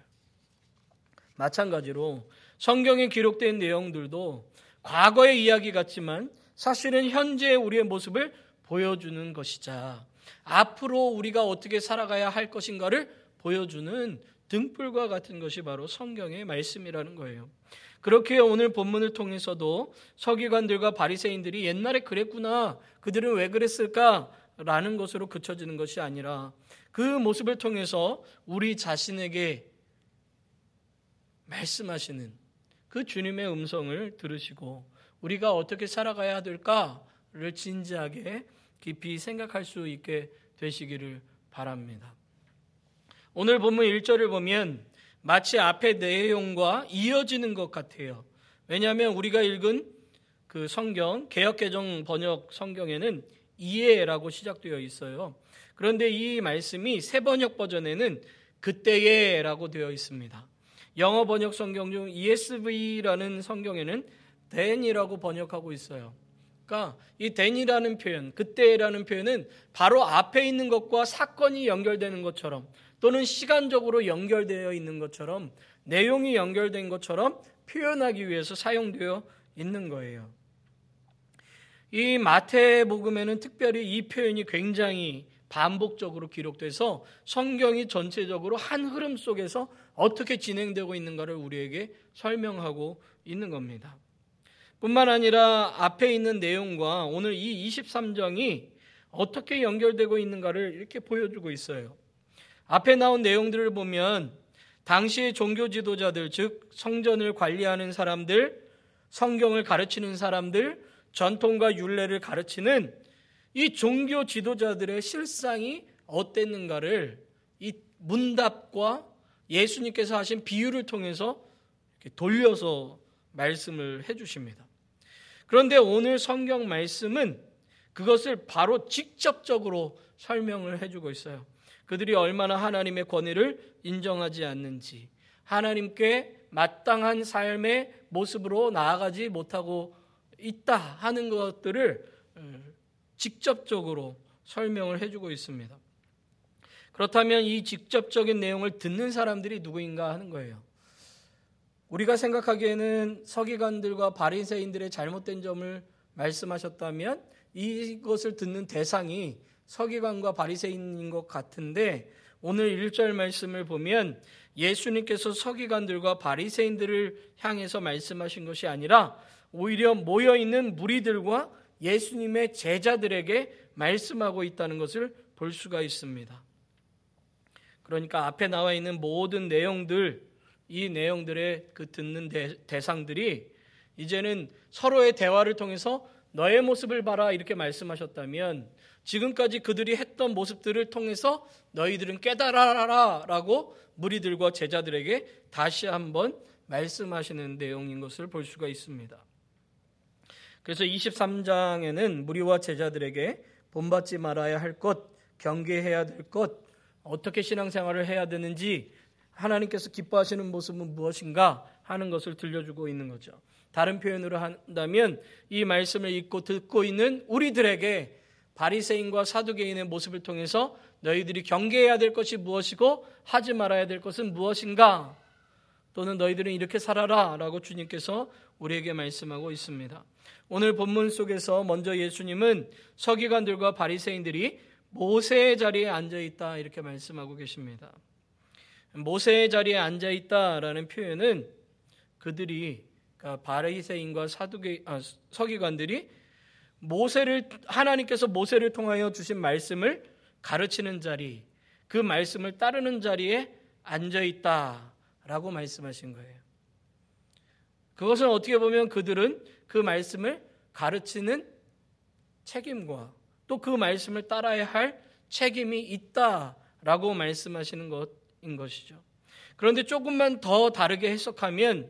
마찬가지로 성경에 기록된 내용들도 과거의 이야기 같지만 사실은 현재의 우리의 모습을 보여주는 것이자 앞으로 우리가 어떻게 살아가야 할 것인가를 보여주는 등불과 같은 것이 바로 성경의 말씀이라는 거예요. 그렇게 오늘 본문을 통해서도 서기관들과 바리새인들이 옛날에 그랬구나, 그들은 왜 그랬을까라는 것으로 그쳐지는 것이 아니라 그 모습을 통해서 우리 자신에게 말씀하시는 그 주님의 음성을 들으시고 우리가 어떻게 살아가야 될까를 진지하게 깊이 생각할 수 있게 되시기를 바랍니다. 오늘 본문 일 절을 보면 마치 앞의 내용과 이어지는 것 같아요. 왜냐하면 우리가 읽은 그 성경, 개역개정 번역 성경에는 이에라고 시작되어 있어요. 그런데 이 말씀이 새 번역 버전에는 그때에라고 되어 있습니다. 영어 번역 성경 중 이에스브이라는 성경에는 then이라고 번역하고 있어요. 그러니까 이 then이라는 표현, 그때라는 표현은 바로 앞에 있는 것과 사건이 연결되는 것처럼 또는 시간적으로 연결되어 있는 것처럼 내용이 연결된 것처럼 표현하기 위해서 사용되어 있는 거예요. 이 마태복음에는 특별히 이 표현이 굉장히 반복적으로 기록돼서 성경이 전체적으로 한 흐름 속에서 어떻게 진행되고 있는가를 우리에게 설명하고 있는 겁니다. 뿐만 아니라 앞에 있는 내용과 오늘 이 이십삼 장이 어떻게 연결되고 있는가를 이렇게 보여주고 있어요. 앞에 나온 내용들을 보면 당시의 종교 지도자들, 즉 성전을 관리하는 사람들, 성경을 가르치는 사람들, 전통과 율례를 가르치는 이 종교 지도자들의 실상이 어땠는가를 이 문답과 예수님께서 하신 비유를 통해서 이렇게 돌려서 말씀을 해주십니다. 그런데 오늘 성경 말씀은 그것을 바로 직접적으로 설명을 해주고 있어요. 그들이 얼마나 하나님의 권위를 인정하지 않는지, 하나님께 마땅한 삶의 모습으로 나아가지 못하고 있다 하는 것들을 직접적으로 설명을 해주고 있습니다. 그렇다면 이 직접적인 내용을 듣는 사람들이 누구인가 하는 거예요. 우리가 생각하기에는 서기관들과 바리새인들의 잘못된 점을 말씀하셨다면 이것을 듣는 대상이 서기관과 바리새인인 것 같은데 오늘 일 절 말씀을 보면 예수님께서 서기관들과 바리새인들을 향해서 말씀하신 것이 아니라 오히려 모여있는 무리들과 예수님의 제자들에게 말씀하고 있다는 것을 볼 수가 있습니다. 그러니까 앞에 나와 있는 모든 내용들, 이 내용들의 그 듣는 대, 대상들이 이제는 서로의 대화를 통해서 너의 모습을 봐라 이렇게 말씀하셨다면 지금까지 그들이 했던 모습들을 통해서 너희들은 깨달아라 라고 무리들과 제자들에게 다시 한번 말씀하시는 내용인 것을 볼 수가 있습니다. 그래서 이십삼 장에는 무리와 제자들에게 본받지 말아야 할 것, 경계해야 될 것, 어떻게 신앙생활을 해야 되는지, 하나님께서 기뻐하시는 모습은 무엇인가 하는 것을 들려주고 있는 거죠. 다른 표현으로 한다면 이 말씀을 읽고 듣고 있는 우리들에게 바리새인과 사두개인의 모습을 통해서 너희들이 경계해야 될 것이 무엇이고 하지 말아야 될 것은 무엇인가, 또는 너희들은 이렇게 살아라 라고 주님께서 우리에게 말씀하고 있습니다. 오늘 본문 속에서 먼저 예수님은 서기관들과 바리새인들이 모세의 자리에 앉아있다 이렇게 말씀하고 계십니다. 모세의 자리에 앉아있다라는 표현은 그들이, 그러니까 바리새인과 사두개, 아, 서기관들이 모세를, 하나님께서 모세를 통하여 주신 말씀을 가르치는 자리, 그 말씀을 따르는 자리에 앉아있다라고 말씀하신 거예요. 그것은 어떻게 보면 그들은 그 말씀을 가르치는 책임과 또 그 말씀을 따라야 할 책임이 있다라고 말씀하시는 것인 것이죠. 그런데 조금만 더 다르게 해석하면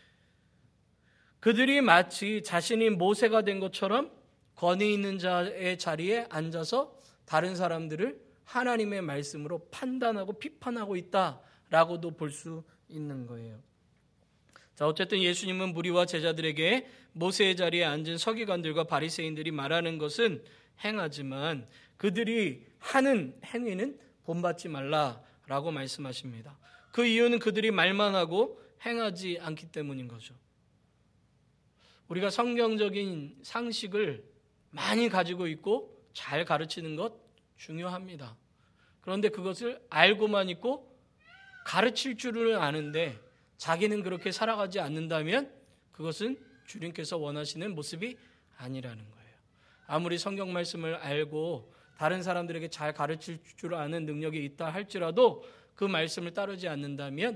그들이 마치 자신이 모세가 된 것처럼 권위 있는 자의 자리에 앉아서 다른 사람들을 하나님의 말씀으로 판단하고 비판하고 있다라고도 볼 수 있는 거예요. 자, 어쨌든 예수님은 무리와 제자들에게 모세의 자리에 앉은 서기관들과 바리새인들이 말하는 것은 행하지만 그들이 하는 행위는 본받지 말라라고 말씀하십니다. 그 이유는 그들이 말만 하고 행하지 않기 때문인 거죠. 우리가 성경적인 상식을 많이 가지고 있고 잘 가르치는 것 중요합니다. 그런데 그것을 알고만 있고 가르칠 줄은 아는데 자기는 그렇게 살아가지 않는다면 그것은 주님께서 원하시는 모습이 아니라는 거예요. 아무리 성경 말씀을 알고 다른 사람들에게 잘 가르칠 줄 아는 능력이 있다 할지라도 그 말씀을 따르지 않는다면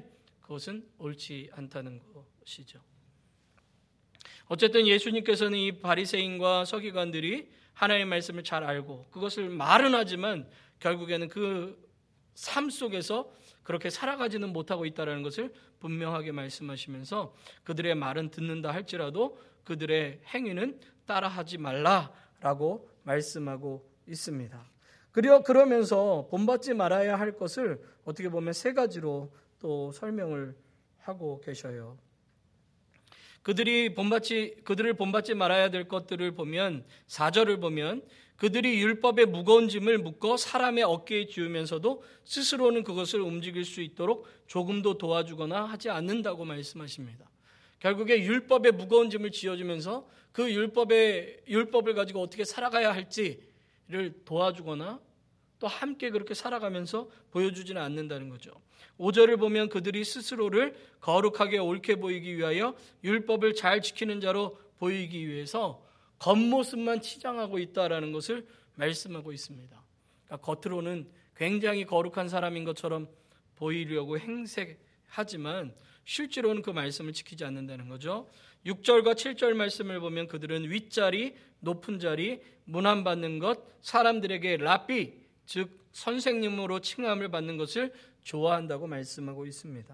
그것은 옳지 않다는 것이죠. 어쨌든 예수님께서는 이 바리새인과 서기관들이 하나님의 말씀을 잘 알고 그것을 말은 하지만 결국에는 그 삶 속에서 그렇게 살아가지는 못하고 있다는 것을 분명하게 말씀하시면서 그들의 말은 듣는다 할지라도 그들의 행위는 따라하지 말라라고 말씀하고 있습니다. 그리고 그러면서 본받지 말아야 할 것을 어떻게 보면 세 가지로 또 설명을 하고 계셔요. 그들이 본받지 그들을 본받지 말아야 될 것들을 보면 사 절을 보면 그들이 율법의 무거운 짐을 묶어 사람의 어깨에 지우면서도 스스로는 그것을 움직일 수 있도록 조금도 도와주거나 하지 않는다고 말씀하십니다. 결국에 율법의 무거운 짐을 지어주면서 그 율법의 율법을 가지고 어떻게 살아가야 할지를 도와주거나 또 함께 그렇게 살아가면서 보여주지는 않는다는 거죠. 오 절을 보면 그들이 스스로를 거룩하게 옳게 보이기 위하여 율법을 잘 지키는 자로 보이기 위해서 겉모습만 치장하고 있다라는 것을 말씀하고 있습니다. 그러니까 겉으로는 굉장히 거룩한 사람인 것처럼 보이려고 행색하지만 실제로는 그 말씀을 지키지 않는다는 거죠. 육 절과 칠 절 말씀을 보면 그들은 윗자리, 높은 자리, 문안받는 것, 사람들에게 라삐, 즉 선생님으로 칭함을 받는 것을 좋아한다고 말씀하고 있습니다.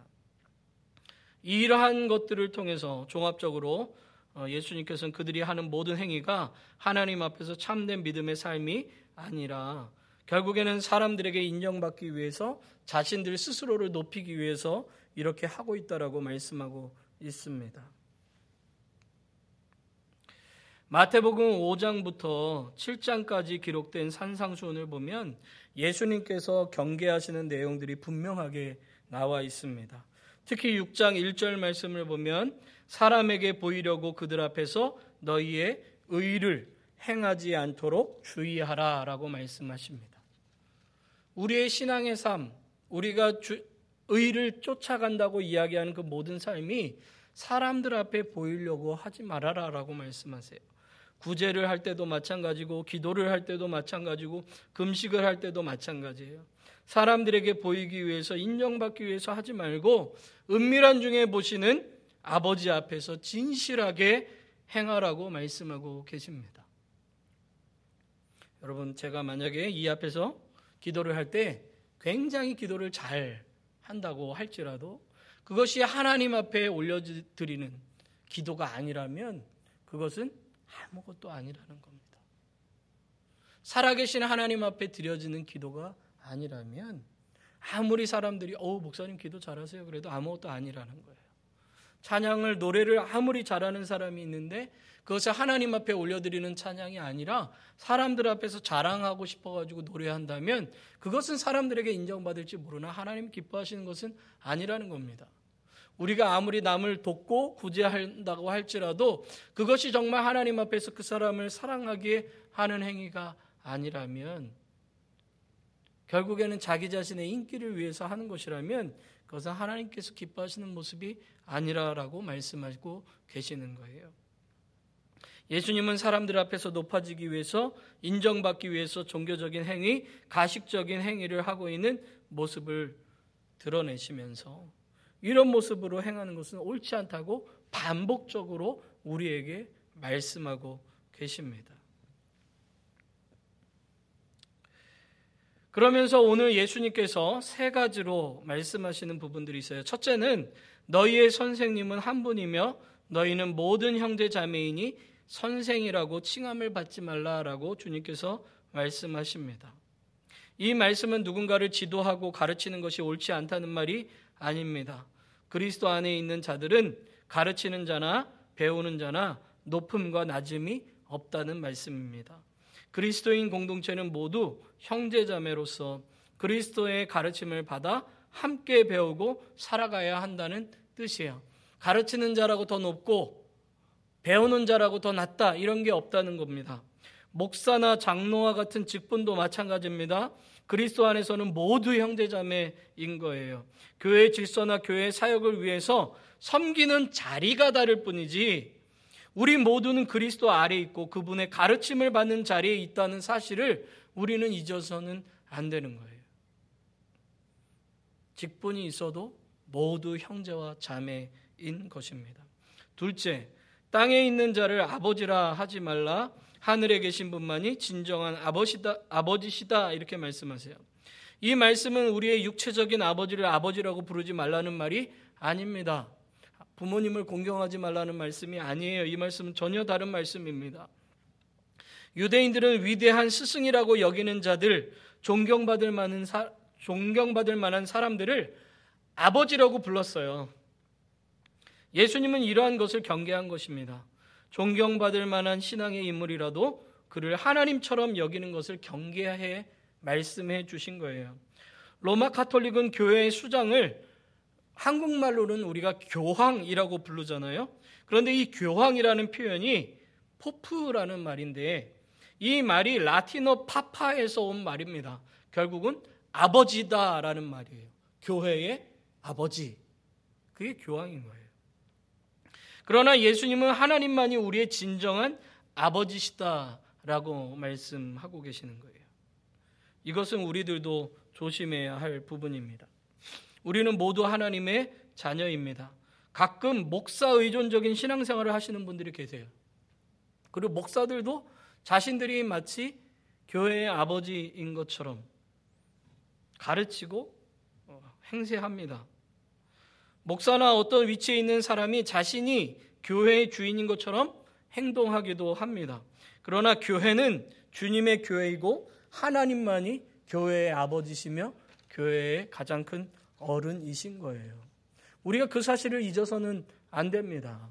이러한 것들을 통해서 종합적으로 예수님께서는 그들이 하는 모든 행위가 하나님 앞에서 참된 믿음의 삶이 아니라 결국에는 사람들에게 인정받기 위해서 자신들 스스로를 높이기 위해서 이렇게 하고 있다라고 말씀하고 있습니다. 마태복음 오 장부터 칠 장까지 기록된 산상수훈을 보면 예수님께서 경계하시는 내용들이 분명하게 나와 있습니다. 특히 육 장 일 절 말씀을 보면 사람에게 보이려고 그들 앞에서 너희의 의를 행하지 않도록 주의하라 라고 말씀하십니다. 우리의 신앙의 삶, 우리가 주, 의를 쫓아간다고 이야기하는 그 모든 삶이 사람들 앞에 보이려고 하지 말아라 라고 말씀하세요. 구제를 할 때도 마찬가지고 기도를 할 때도 마찬가지고 금식을 할 때도 마찬가지예요. 사람들에게 보이기 위해서 인정받기 위해서 하지 말고 은밀한 중에 보시는 아버지 앞에서 진실하게 행하라고 말씀하고 계십니다. 여러분, 제가 만약에 이 앞에서 기도를 할 때 굉장히 기도를 잘 한다고 할지라도 그것이 하나님 앞에 올려드리는 기도가 아니라면 그것은 아무것도 아니라는 겁니다. 살아계신 하나님 앞에 드려지는 기도가 아니라면 아무리 사람들이 어 목사님 기도 잘하세요 그래도 아무것도 아니라는 거예요. 찬양을 노래를 아무리 잘하는 사람이 있는데 그것을 하나님 앞에 올려드리는 찬양이 아니라 사람들 앞에서 자랑하고 싶어가지고 노래한다면 그것은 사람들에게 인정받을지 모르나 하나님 기뻐하시는 것은 아니라는 겁니다. 우리가 아무리 남을 돕고 구제한다고 할지라도 그것이 정말 하나님 앞에서 그 사람을 사랑하기에 하는 행위가 아니라면 결국에는 자기 자신의 인기를 위해서 하는 것이라면 그것은 하나님께서 기뻐하시는 모습이 아니라라고 말씀하고 계시는 거예요. 예수님은 사람들 앞에서 높아지기 위해서 인정받기 위해서 종교적인 행위, 가식적인 행위를 하고 있는 모습을 드러내시면서 이런 모습으로 행하는 것은 옳지 않다고 반복적으로 우리에게 말씀하고 계십니다. 그러면서 오늘 예수님께서 세 가지로 말씀하시는 부분들이 있어요. 첫째는 너희의 선생님은 한 분이며 너희는 모든 형제 자매이니 선생이라고 칭함을 받지 말라라고 주님께서 말씀하십니다. 이 말씀은 누군가를 지도하고 가르치는 것이 옳지 않다는 말이 아닙니다. 그리스도 안에 있는 자들은 가르치는 자나 배우는 자나 높음과 낮음이 없다는 말씀입니다. 그리스도인 공동체는 모두 형제자매로서 그리스도의 가르침을 받아 함께 배우고 살아가야 한다는 뜻이에요. 가르치는 자라고 더 높고 배우는 자라고 더 낫다 이런 게 없다는 겁니다. 목사나 장로와 같은 직분도 마찬가지입니다. 그리스도 안에서는 모두 형제자매인 거예요. 교회의 질서나 교회의 사역을 위해서 섬기는 자리가 다를 뿐이지 우리 모두는 그리스도 아래에 있고 그분의 가르침을 받는 자리에 있다는 사실을 우리는 잊어서는 안 되는 거예요. 직분이 있어도 모두 형제와 자매인 것입니다. 둘째, 땅에 있는 자를 아버지라 하지 말라. 하늘에 계신 분만이 진정한 아버지다, 아버지시다 이렇게 말씀하세요. 이 말씀은 우리의 육체적인 아버지를 아버지라고 부르지 말라는 말이 아닙니다. 부모님을 공경하지 말라는 말씀이 아니에요. 이 말씀은 전혀 다른 말씀입니다. 유대인들은 위대한 스승이라고 여기는 자들, 존경받을 만한, 사, 존경받을 만한 사람들을 아버지라고 불렀어요. 예수님은 이러한 것을 경계한 것입니다. 존경받을 만한 신앙의 인물이라도 그를 하나님처럼 여기는 것을 경계해 말씀해 주신 거예요. 로마 카톨릭은 교회의 수장을 한국말로는 우리가 교황이라고 부르잖아요. 그런데 이 교황이라는 표현이 포프라는 말인데 이 말이 라틴어 파파에서 온 말입니다. 결국은 아버지다라는 말이에요. 교회의 아버지. 그게 교황인 거예요. 그러나 예수님은 하나님만이 우리의 진정한 아버지시다라고 말씀하고 계시는 거예요. 이것은 우리들도 조심해야 할 부분입니다. 우리는 모두 하나님의 자녀입니다. 가끔 목사 의존적인 신앙생활을 하시는 분들이 계세요. 그리고 목사들도 자신들이 마치 교회의 아버지인 것처럼 가르치고 행세합니다. 목사나 어떤 위치에 있는 사람이 자신이 교회의 주인인 것처럼 행동하기도 합니다. 그러나 교회는 주님의 교회이고 하나님만이 교회의 아버지시며 교회의 가장 큰 어른이신 거예요. 우리가 그 사실을 잊어서는 안 됩니다.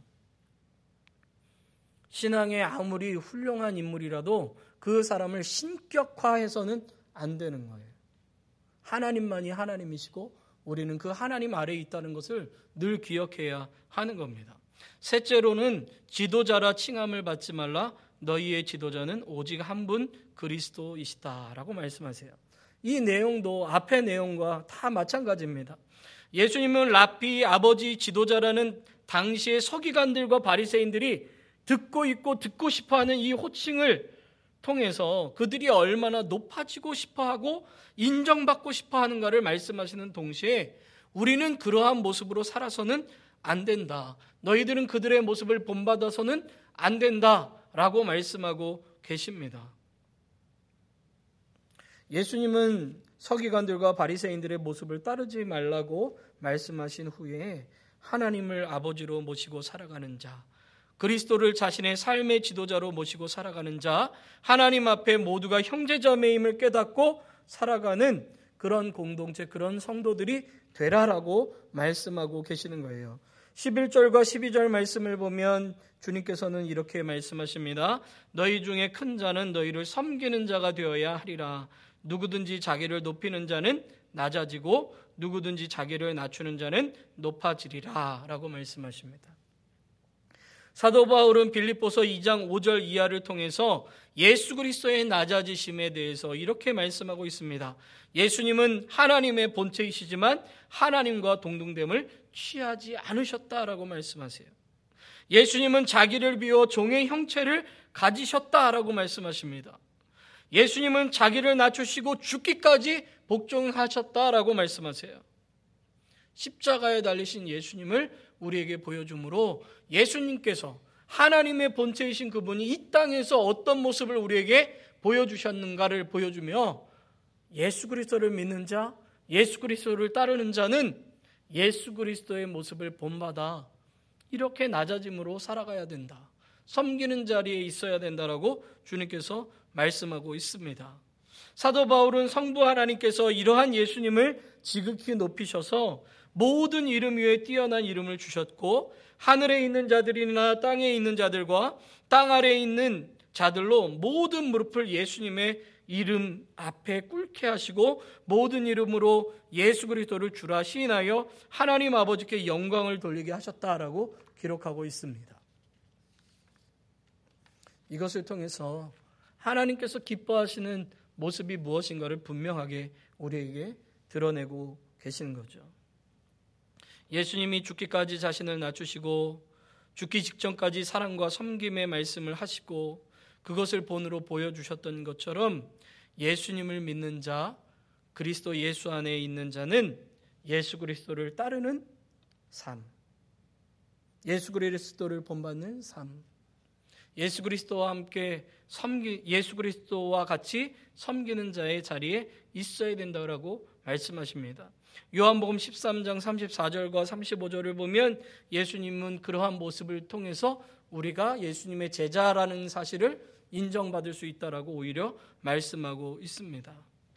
신앙에 아무리 훌륭한 인물이라도 그 사람을 신격화해서는 안 되는 거예요. 하나님만이 하나님이시고 우리는 그 하나님 아래에 있다는 것을 늘 기억해야 하는 겁니다. 셋째로는 지도자라 칭함을 받지 말라. 너희의 지도자는 오직 한 분 그리스도이시다라고 말씀하세요. 이 내용도 앞의 내용과 다 마찬가지입니다. 예수님은 랍비, 아버지, 지도자라는 당시의 서기관들과 바리새인들이 듣고 있고 듣고 싶어하는 이 호칭을 통해서 그들이 얼마나 높아지고 싶어하고 인정받고 싶어하는가를 말씀하시는 동시에 우리는 그러한 모습으로 살아서는 안 된다. 너희들은 그들의 모습을 본받아서는 안 된다라고 말씀하고 계십니다. 예수님은 서기관들과 바리새인들의 모습을 따르지 말라고 말씀하신 후에 하나님을 아버지로 모시고 살아가는 자, 그리스도를 자신의 삶의 지도자로 모시고 살아가는 자, 하나님 앞에 모두가 형제자매임을 깨닫고 살아가는 그런 공동체, 그런 성도들이 되라라고 말씀하고 계시는 거예요. 십일 절과 십이 절 말씀을 보면 주님께서는 이렇게 말씀하십니다. 너희 중에 큰 자는 너희를 섬기는 자가 되어야 하리라. 누구든지 자기를 높이는 자는 낮아지고 누구든지 자기를 낮추는 자는 높아지리라 라고 말씀하십니다. 사도 바울은 빌립보서 이 장 오 절 이하를 통해서 예수 그리스도의 낮아지심에 대해서 이렇게 말씀하고 있습니다. 예수님은 하나님의 본체이시지만 하나님과 동등됨을 취하지 않으셨다라고 말씀하세요. 예수님은 자기를 비워 종의 형체를 가지셨다라고 말씀하십니다. 예수님은 자기를 낮추시고 죽기까지 복종하셨다라고 말씀하세요. 십자가에 달리신 예수님을 우리에게 보여주므로 예수님께서 하나님의 본체이신 그분이 이 땅에서 어떤 모습을 우리에게 보여주셨는가를 보여주며 예수 그리스도를 믿는 자, 예수 그리스도를 따르는 자는 예수 그리스도의 모습을 본받아 이렇게 낮아짐으로 살아가야 된다. 섬기는 자리에 있어야 된다라고 주님께서 말씀하고 있습니다. 사도 바울은 성부 하나님께서 이러한 예수님을 지극히 높이셔서 모든 이름 위에 뛰어난 이름을 주셨고 하늘에 있는 자들이나 땅에 있는 자들과 땅 아래에 있는 자들로 모든 무릎을 예수님의 이름 앞에 꿇게 하시고 모든 이름으로 예수 그리스도를 주라 시인하여 하나님 아버지께 영광을 돌리게 하셨다라고 기록하고 있습니다. 이것을 통해서 하나님께서 기뻐하시는 모습이 무엇인가를 분명하게 우리에게 드러내고 계시는 거죠. 예수님이 죽기까지 자신을 낮추시고 죽기 직전까지 사랑과 섬김의 말씀을 하시고 그것을 본으로 보여주셨던 것처럼 예수님을 믿는 자, 그리스도 예수 안에 있는 자는 예수 그리스도를 따르는 삶, 예수 그리스도를 본받는 삶, 예수 그리스도와 함께 섬기, 예수 그리스도와 같이 섬기는 자의 자리에 있어야 된다고 말씀하십니다. 요한복음 십삼 장 삼십사 절과 삼십오 절을 보면 예수님은 그러한 모습을 통해서 우리가 예수님의 제자라는 사실을 인정받을 수 있다라고 오히려 말씀하고 있습니다.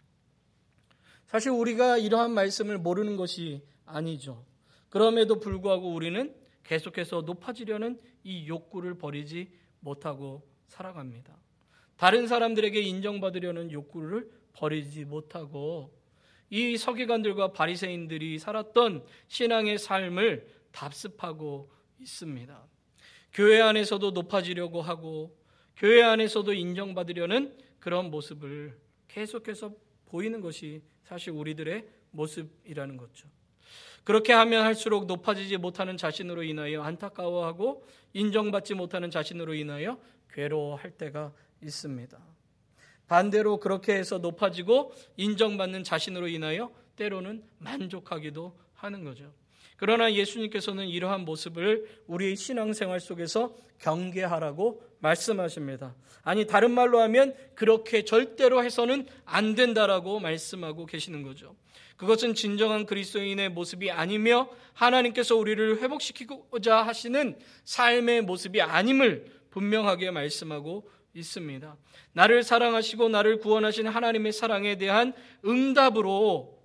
사실 우리가 이러한 말씀을 모르는 것이 아니죠. 그럼에도 불구하고 우리는 계속해서 높아지려는 이 욕구를 버리지 못하고 살아갑니다. 다른 사람들에게 인정받으려는 욕구를 버리지 못하고 이 서기관들과 바리새인들이 살았던 신앙의 삶을 답습하고 있습니다. 교회 안에서도 높아지려고 하고 교회 안에서도 인정받으려는 그런 모습을 계속해서 보이는 것이 사실 우리들의 모습이라는 거죠. 그렇게 하면 할수록 높아지지 못하는 자신으로 인하여 안타까워하고 인정받지 못하는 자신으로 인하여 괴로워할 때가 있습니다. 반대로 그렇게 해서 높아지고 인정받는 자신으로 인하여 때로는 만족하기도 하는 거죠. 그러나 예수님께서는 이러한 모습을 우리의 신앙생활 속에서 경계하라고 말씀하십니다. 아니, 다른 말로 하면 그렇게 절대로 해서는 안 된다라고 말씀하고 계시는 거죠. 그것은 진정한 그리스도인의 모습이 아니며 하나님께서 우리를 회복시키고자 하시는 삶의 모습이 아님을 분명하게 말씀하고 있습니다. 나를 사랑하시고 나를 구원하신 하나님의 사랑에 대한 응답으로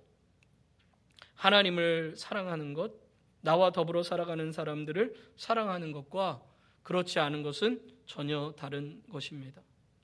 하나님을 사랑하는 것, 나와 더불어 살아가는 사람들을 사랑하는 것과 그렇지 않은 것은 전혀 다른 것입니다.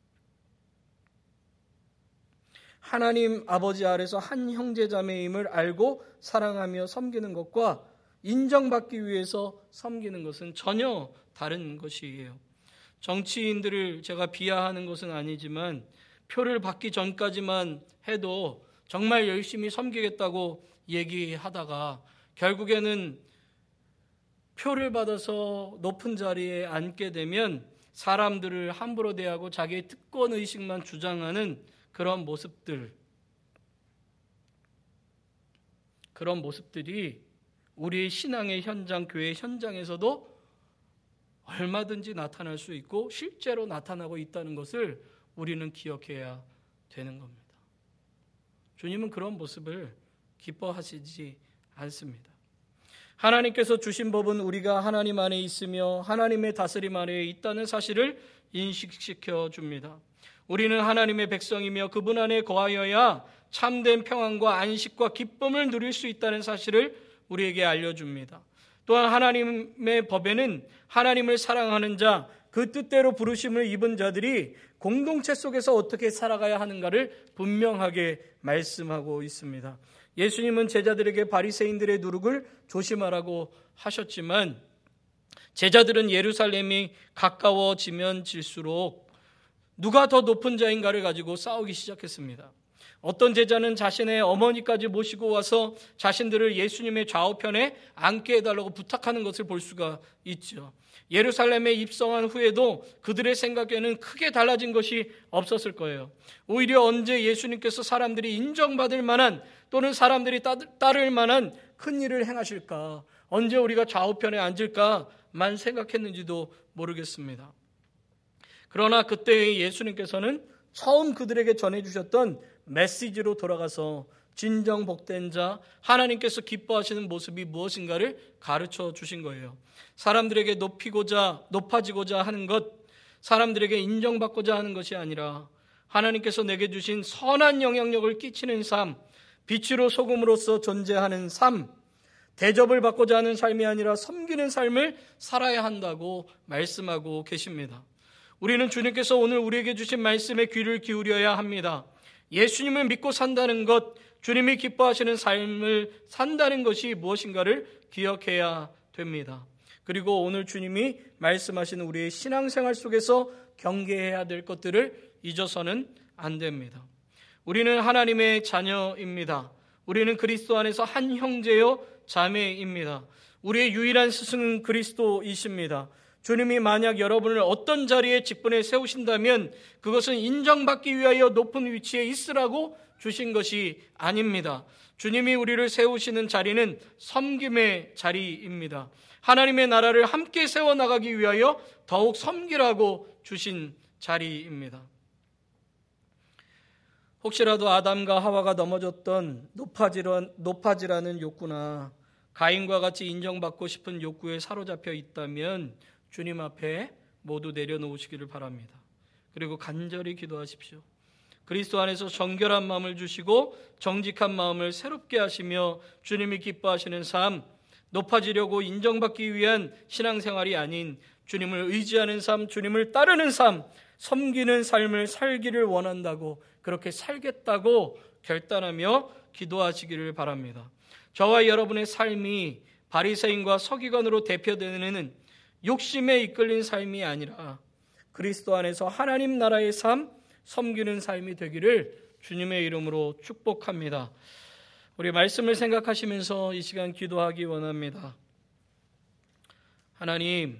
하나님 아버지 아래서 한 형제 자매임을 알고 사랑하며 섬기는 것과 인정받기 위해서 섬기는 것은 전혀 다른 것이에요. 정치인들을 제가 비하하는 것은 아니지만 표를 받기 전까지만 해도 정말 열심히 섬기겠다고 얘기하다가 결국에는 표를 받아서 높은 자리에 앉게 되면 사람들을 함부로 대하고 자기의 특권의식만 주장하는 그런 모습들, 그런 모습들이 우리의 신앙의 현장, 교회 현장에서도 얼마든지 나타날 수 있고 실제로 나타나고 있다는 것을 우리는 기억해야 되는 겁니다. 주님은 그런 모습을 기뻐하시지 않습니다. 하나님께서 주신 법은 우리가 하나님 안에 있으며 하나님의 다스림 안에 있다는 사실을 인식시켜 줍니다. 우리는 하나님의 백성이며 그분 안에 거하여야 참된 평안과 안식과 기쁨을 누릴 수 있다는 사실을 우리에게 알려줍니다. 또한 하나님의 법에는 하나님을 사랑하는 자, 그 뜻대로 부르심을 입은 자들이 공동체 속에서 어떻게 살아가야 하는가를 분명하게 말씀하고 있습니다. 예수님은 제자들에게 바리새인들의 누룩을 조심하라고 하셨지만 제자들은 예루살렘이 가까워지면 질수록 누가 더 높은 자인가를 가지고 싸우기 시작했습니다. 어떤 제자는 자신의 어머니까지 모시고 와서 자신들을 예수님의 좌우편에 앉게 해달라고 부탁하는 것을 볼 수가 있죠. 예루살렘에 입성한 후에도 그들의 생각에는 크게 달라진 것이 없었을 거예요. 오히려 언제 예수님께서 사람들이 인정받을 만한 또는 사람들이 따를 만한 큰 일을 행하실까, 언제 우리가 좌우편에 앉을까만 생각했는지도 모르겠습니다. 그러나 그때 예수님께서는 처음 그들에게 전해주셨던 메시지로 돌아가서 진정 복된 자, 하나님께서 기뻐하시는 모습이 무엇인가를 가르쳐 주신 거예요. 사람들에게 높이고자, 높아지고자 하는 것, 사람들에게 인정받고자 하는 것이 아니라 하나님께서 내게 주신 선한 영향력을 끼치는 삶, 빛으로 소금으로서 존재하는 삶, 대접을 받고자 하는 삶이 아니라 섬기는 삶을 살아야 한다고 말씀하고 계십니다. 우리는 주님께서 오늘 우리에게 주신 말씀에 귀를 기울여야 합니다. 예수님을 믿고 산다는 것, 주님이 기뻐하시는 삶을 산다는 것이 무엇인가를 기억해야 됩니다. 그리고 오늘 주님이 말씀하시는 우리의 신앙생활 속에서 경계해야 될 것들을 잊어서는 안 됩니다. 우리는 하나님의 자녀입니다. 우리는 그리스도 안에서 한 형제요 자매입니다. 우리의 유일한 스승은 그리스도이십니다. 주님이 만약 여러분을 어떤 자리에 직분에 세우신다면 그것은 인정받기 위하여 높은 위치에 있으라고 주신 것이 아닙니다. 주님이 우리를 세우시는 자리는 섬김의 자리입니다. 하나님의 나라를 함께 세워나가기 위하여 더욱 섬기라고 주신 자리입니다. 혹시라도 아담과 하와가 넘어졌던 높아지라, 높아지라는 욕구나 가인과 같이 인정받고 싶은 욕구에 사로잡혀 있다면 주님 앞에 모두 내려놓으시기를 바랍니다. 그리고 간절히 기도하십시오. 그리스도 안에서 정결한 마음을 주시고 정직한 마음을 새롭게 하시며 주님이 기뻐하시는 삶, 높아지려고 인정받기 위한 신앙생활이 아닌 주님을 의지하는 삶, 주님을 따르는 삶, 섬기는 삶을 살기를 원한다고, 그렇게 살겠다고 결단하며 기도하시기를 바랍니다. 저와 여러분의 삶이 바리새인과 서기관으로 대표되는 욕심에 이끌린 삶이 아니라 그리스도 안에서 하나님 나라의 삶, 섬기는 삶이 되기를 주님의 이름으로 축복합니다. 우리 말씀을 생각하시면서 이 시간 기도하기 원합니다. 하나님,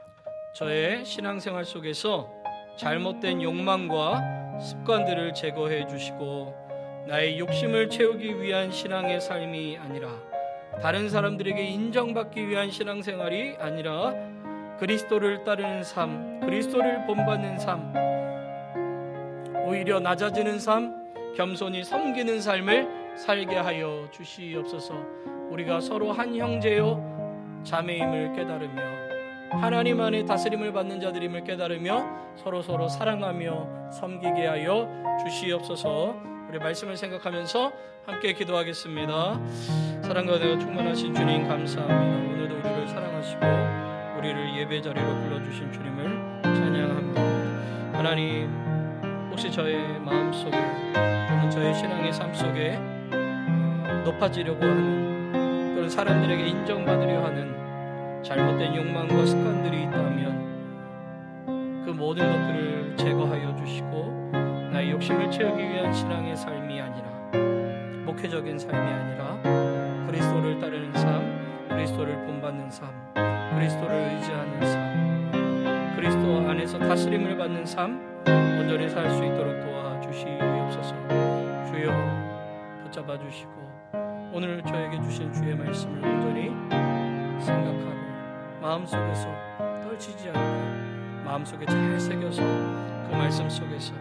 저의 신앙생활 속에서 잘못된 욕망과 습관들을 제거해 주시고 나의 욕심을 채우기 위한 신앙의 삶이 아니라 다른 사람들에게 인정받기 위한 신앙생활이 아니라 그리스도를 따르는 삶, 그리스도를 본받는 삶, 오히려 낮아지는 삶, 겸손히 섬기는 삶을 살게 하여 주시옵소서. 우리가 서로 한 형제요 자매임을 깨달으며 하나님 안에 다스림을 받는 자들임을 깨달으며 서로 서로 사랑하며 섬기게 하여 주시옵소서. 우리 말씀을 생각하면서 함께 기도하겠습니다. 사랑과 은혜가 충만하신 주님 감사합니다. 오늘도 우리를 사랑하시고 우리를 예배 자리로 불러주신 주님을 찬양합니다. 하나님, 혹시 저의 마음속에 또는 저의 신앙의 삶 속에 높아지려고 하는 또는 사람들에게 인정받으려 하는 잘못된 욕망과 습관들이 있다면 그 모든 것들을 제거하여 주시고 나의 욕심을 채우기 위한 신앙의 삶이 아니라 목회적인 삶이 아니라 그리스도를 따르는 삶, 그리스도를 본받는 삶, 그리스도를 의지하는 삶, 그리스도 안에서 다스림을 받는 삶 온전히 살 수 있도록 도와주시옵소서. 주여 붙잡아 주시고 오늘 저에게 주신 주의 말씀을 온전히 생각하고 마음속에서 떨치지 않고 마음속에 잘 새겨서 그 말씀 속에서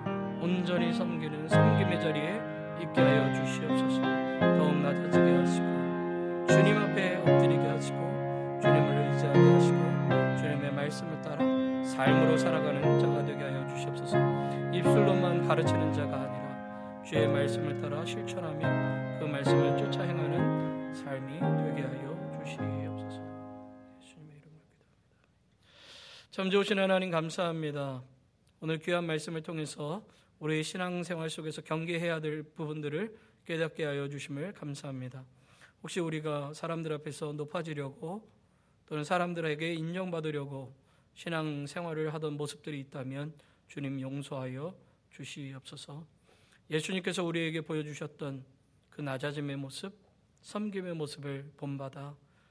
온전히 섬기는 섬김의 자리에 있게 하여 주시옵소서. 더욱 낮아지게 하시고 주님 앞에 엎드리게 하시고 주님을 의지하게 하시고 주님의 말씀을 따라 삶으로 살아가는 자가 되게 하여 주시옵소서. 입술로만 가르치는 자가 아니라 주의 말씀을 따라 실천하며 그 말씀을 쫓아 행하는 삶이 되게 하여 주시옵소서. 예수님의 이름으로 기도합니다. 참 좋으신 하나님 감사합니다. 오늘 귀한 말씀을 통해서 우리의 신앙생활 속에서 경계해야 될 부분들을 깨닫게 하여 주심을 감사합니다. 혹시 우리가 사람들 앞에서 높아지려고 또는 사람들에게 인정받으려고 신앙생활을 하던 모습들이 있다면 주님 용서하여 주시옵소서. 예수님께서 우리에게 보여주셨던 그 낮아짐의 모습, 섬김의 모습을 본받아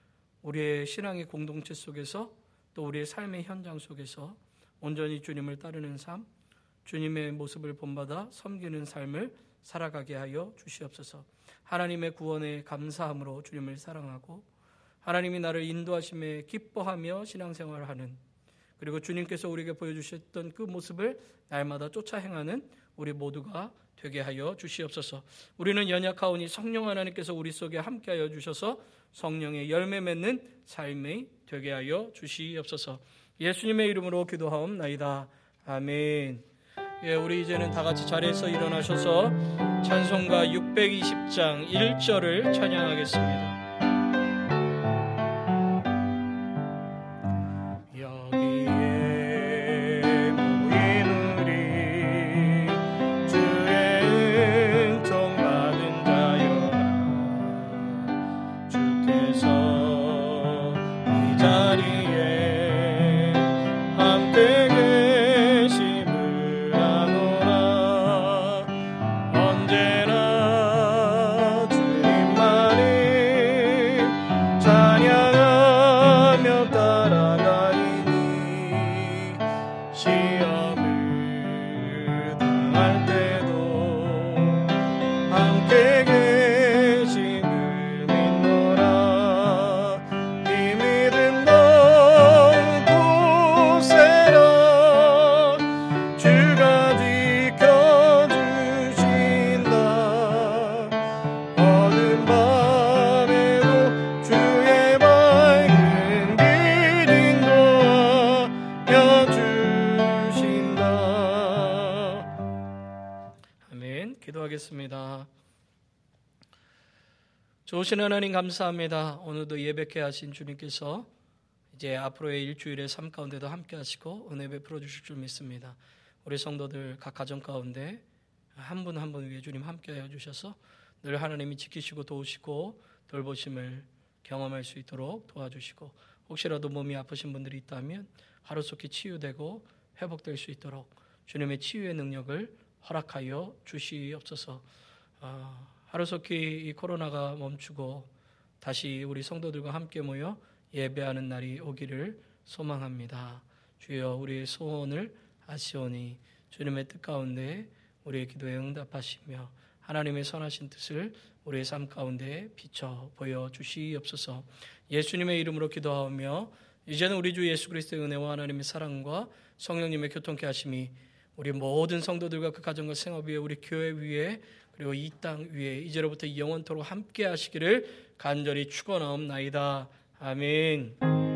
우리의 신앙의 공동체 속에서 또 우리의 삶의 현장 속에서 온전히 주님을 따르는 삶, 주님의 모습을 본받아 섬기는 삶을 살아가게 하여 주시옵소서. 하나님의 구원에 감사함으로 주님을 사랑하고 하나님이 나를 인도하심에 기뻐하며 신앙생활을 하는, 그리고 주님께서 우리에게 보여주셨던 그 모습을 날마다 쫓아 행하는 우리 모두가 되게 하여 주시옵소서. 우리는 연약하오니 성령 하나님께서 우리 속에 함께하여 주셔서 성령의 열매 맺는 삶이 되게 하여 주시옵소서. 예수님의 이름으로 기도하옵나이다. 아멘. 예, 우리 이제는 다 같이 자리에서 일어나셔서 찬송가 육백이십 장 일 절을 찬양하겠습니다. 기도하겠습니다. 좋으신 하나님 감사합니다. 오늘도 예배케 하신 주님께서 이제 앞으로의 일주일의 삶 가운데도 함께 하시고 은혜 베풀어 주실 줄 믿습니다. 우리 성도들 각 가정 가운데 한 분 한 분 위에 주님 함께하여 주셔서 늘 하나님이 지키시고 도우시고 돌보심을 경험할 수 있도록 도와주시고, 혹시라도 몸이 아프신 분들이 있다면 하루속히 치유되고 회복될 수 있도록 주님의 치유의 능력을 허락하여 주시옵소서. 어, 하루속히 이 코로나가 멈추고 다시 우리 성도들과 함께 모여 예배하는 날이 오기를 소망합니다. 주여, 우리의 소원을 아시오니 주님의 뜻 가운데 우리의 기도에 응답하시며 하나님의 선하신 뜻을 우리의 삶 가운데 비춰 보여주시옵소서. 예수님의 이름으로 기도하며 이제는 우리 주 예수 그리스도의 은혜와 하나님의 사랑과 성령님의 교통케 하심이 우리 모든 성도들과 그 가정과 생업 위에, 우리 교회 위에, 그리고 이 땅 위에 이제로부터 영원토록 함께 하시기를 간절히 축원하옵나이다. 아멘.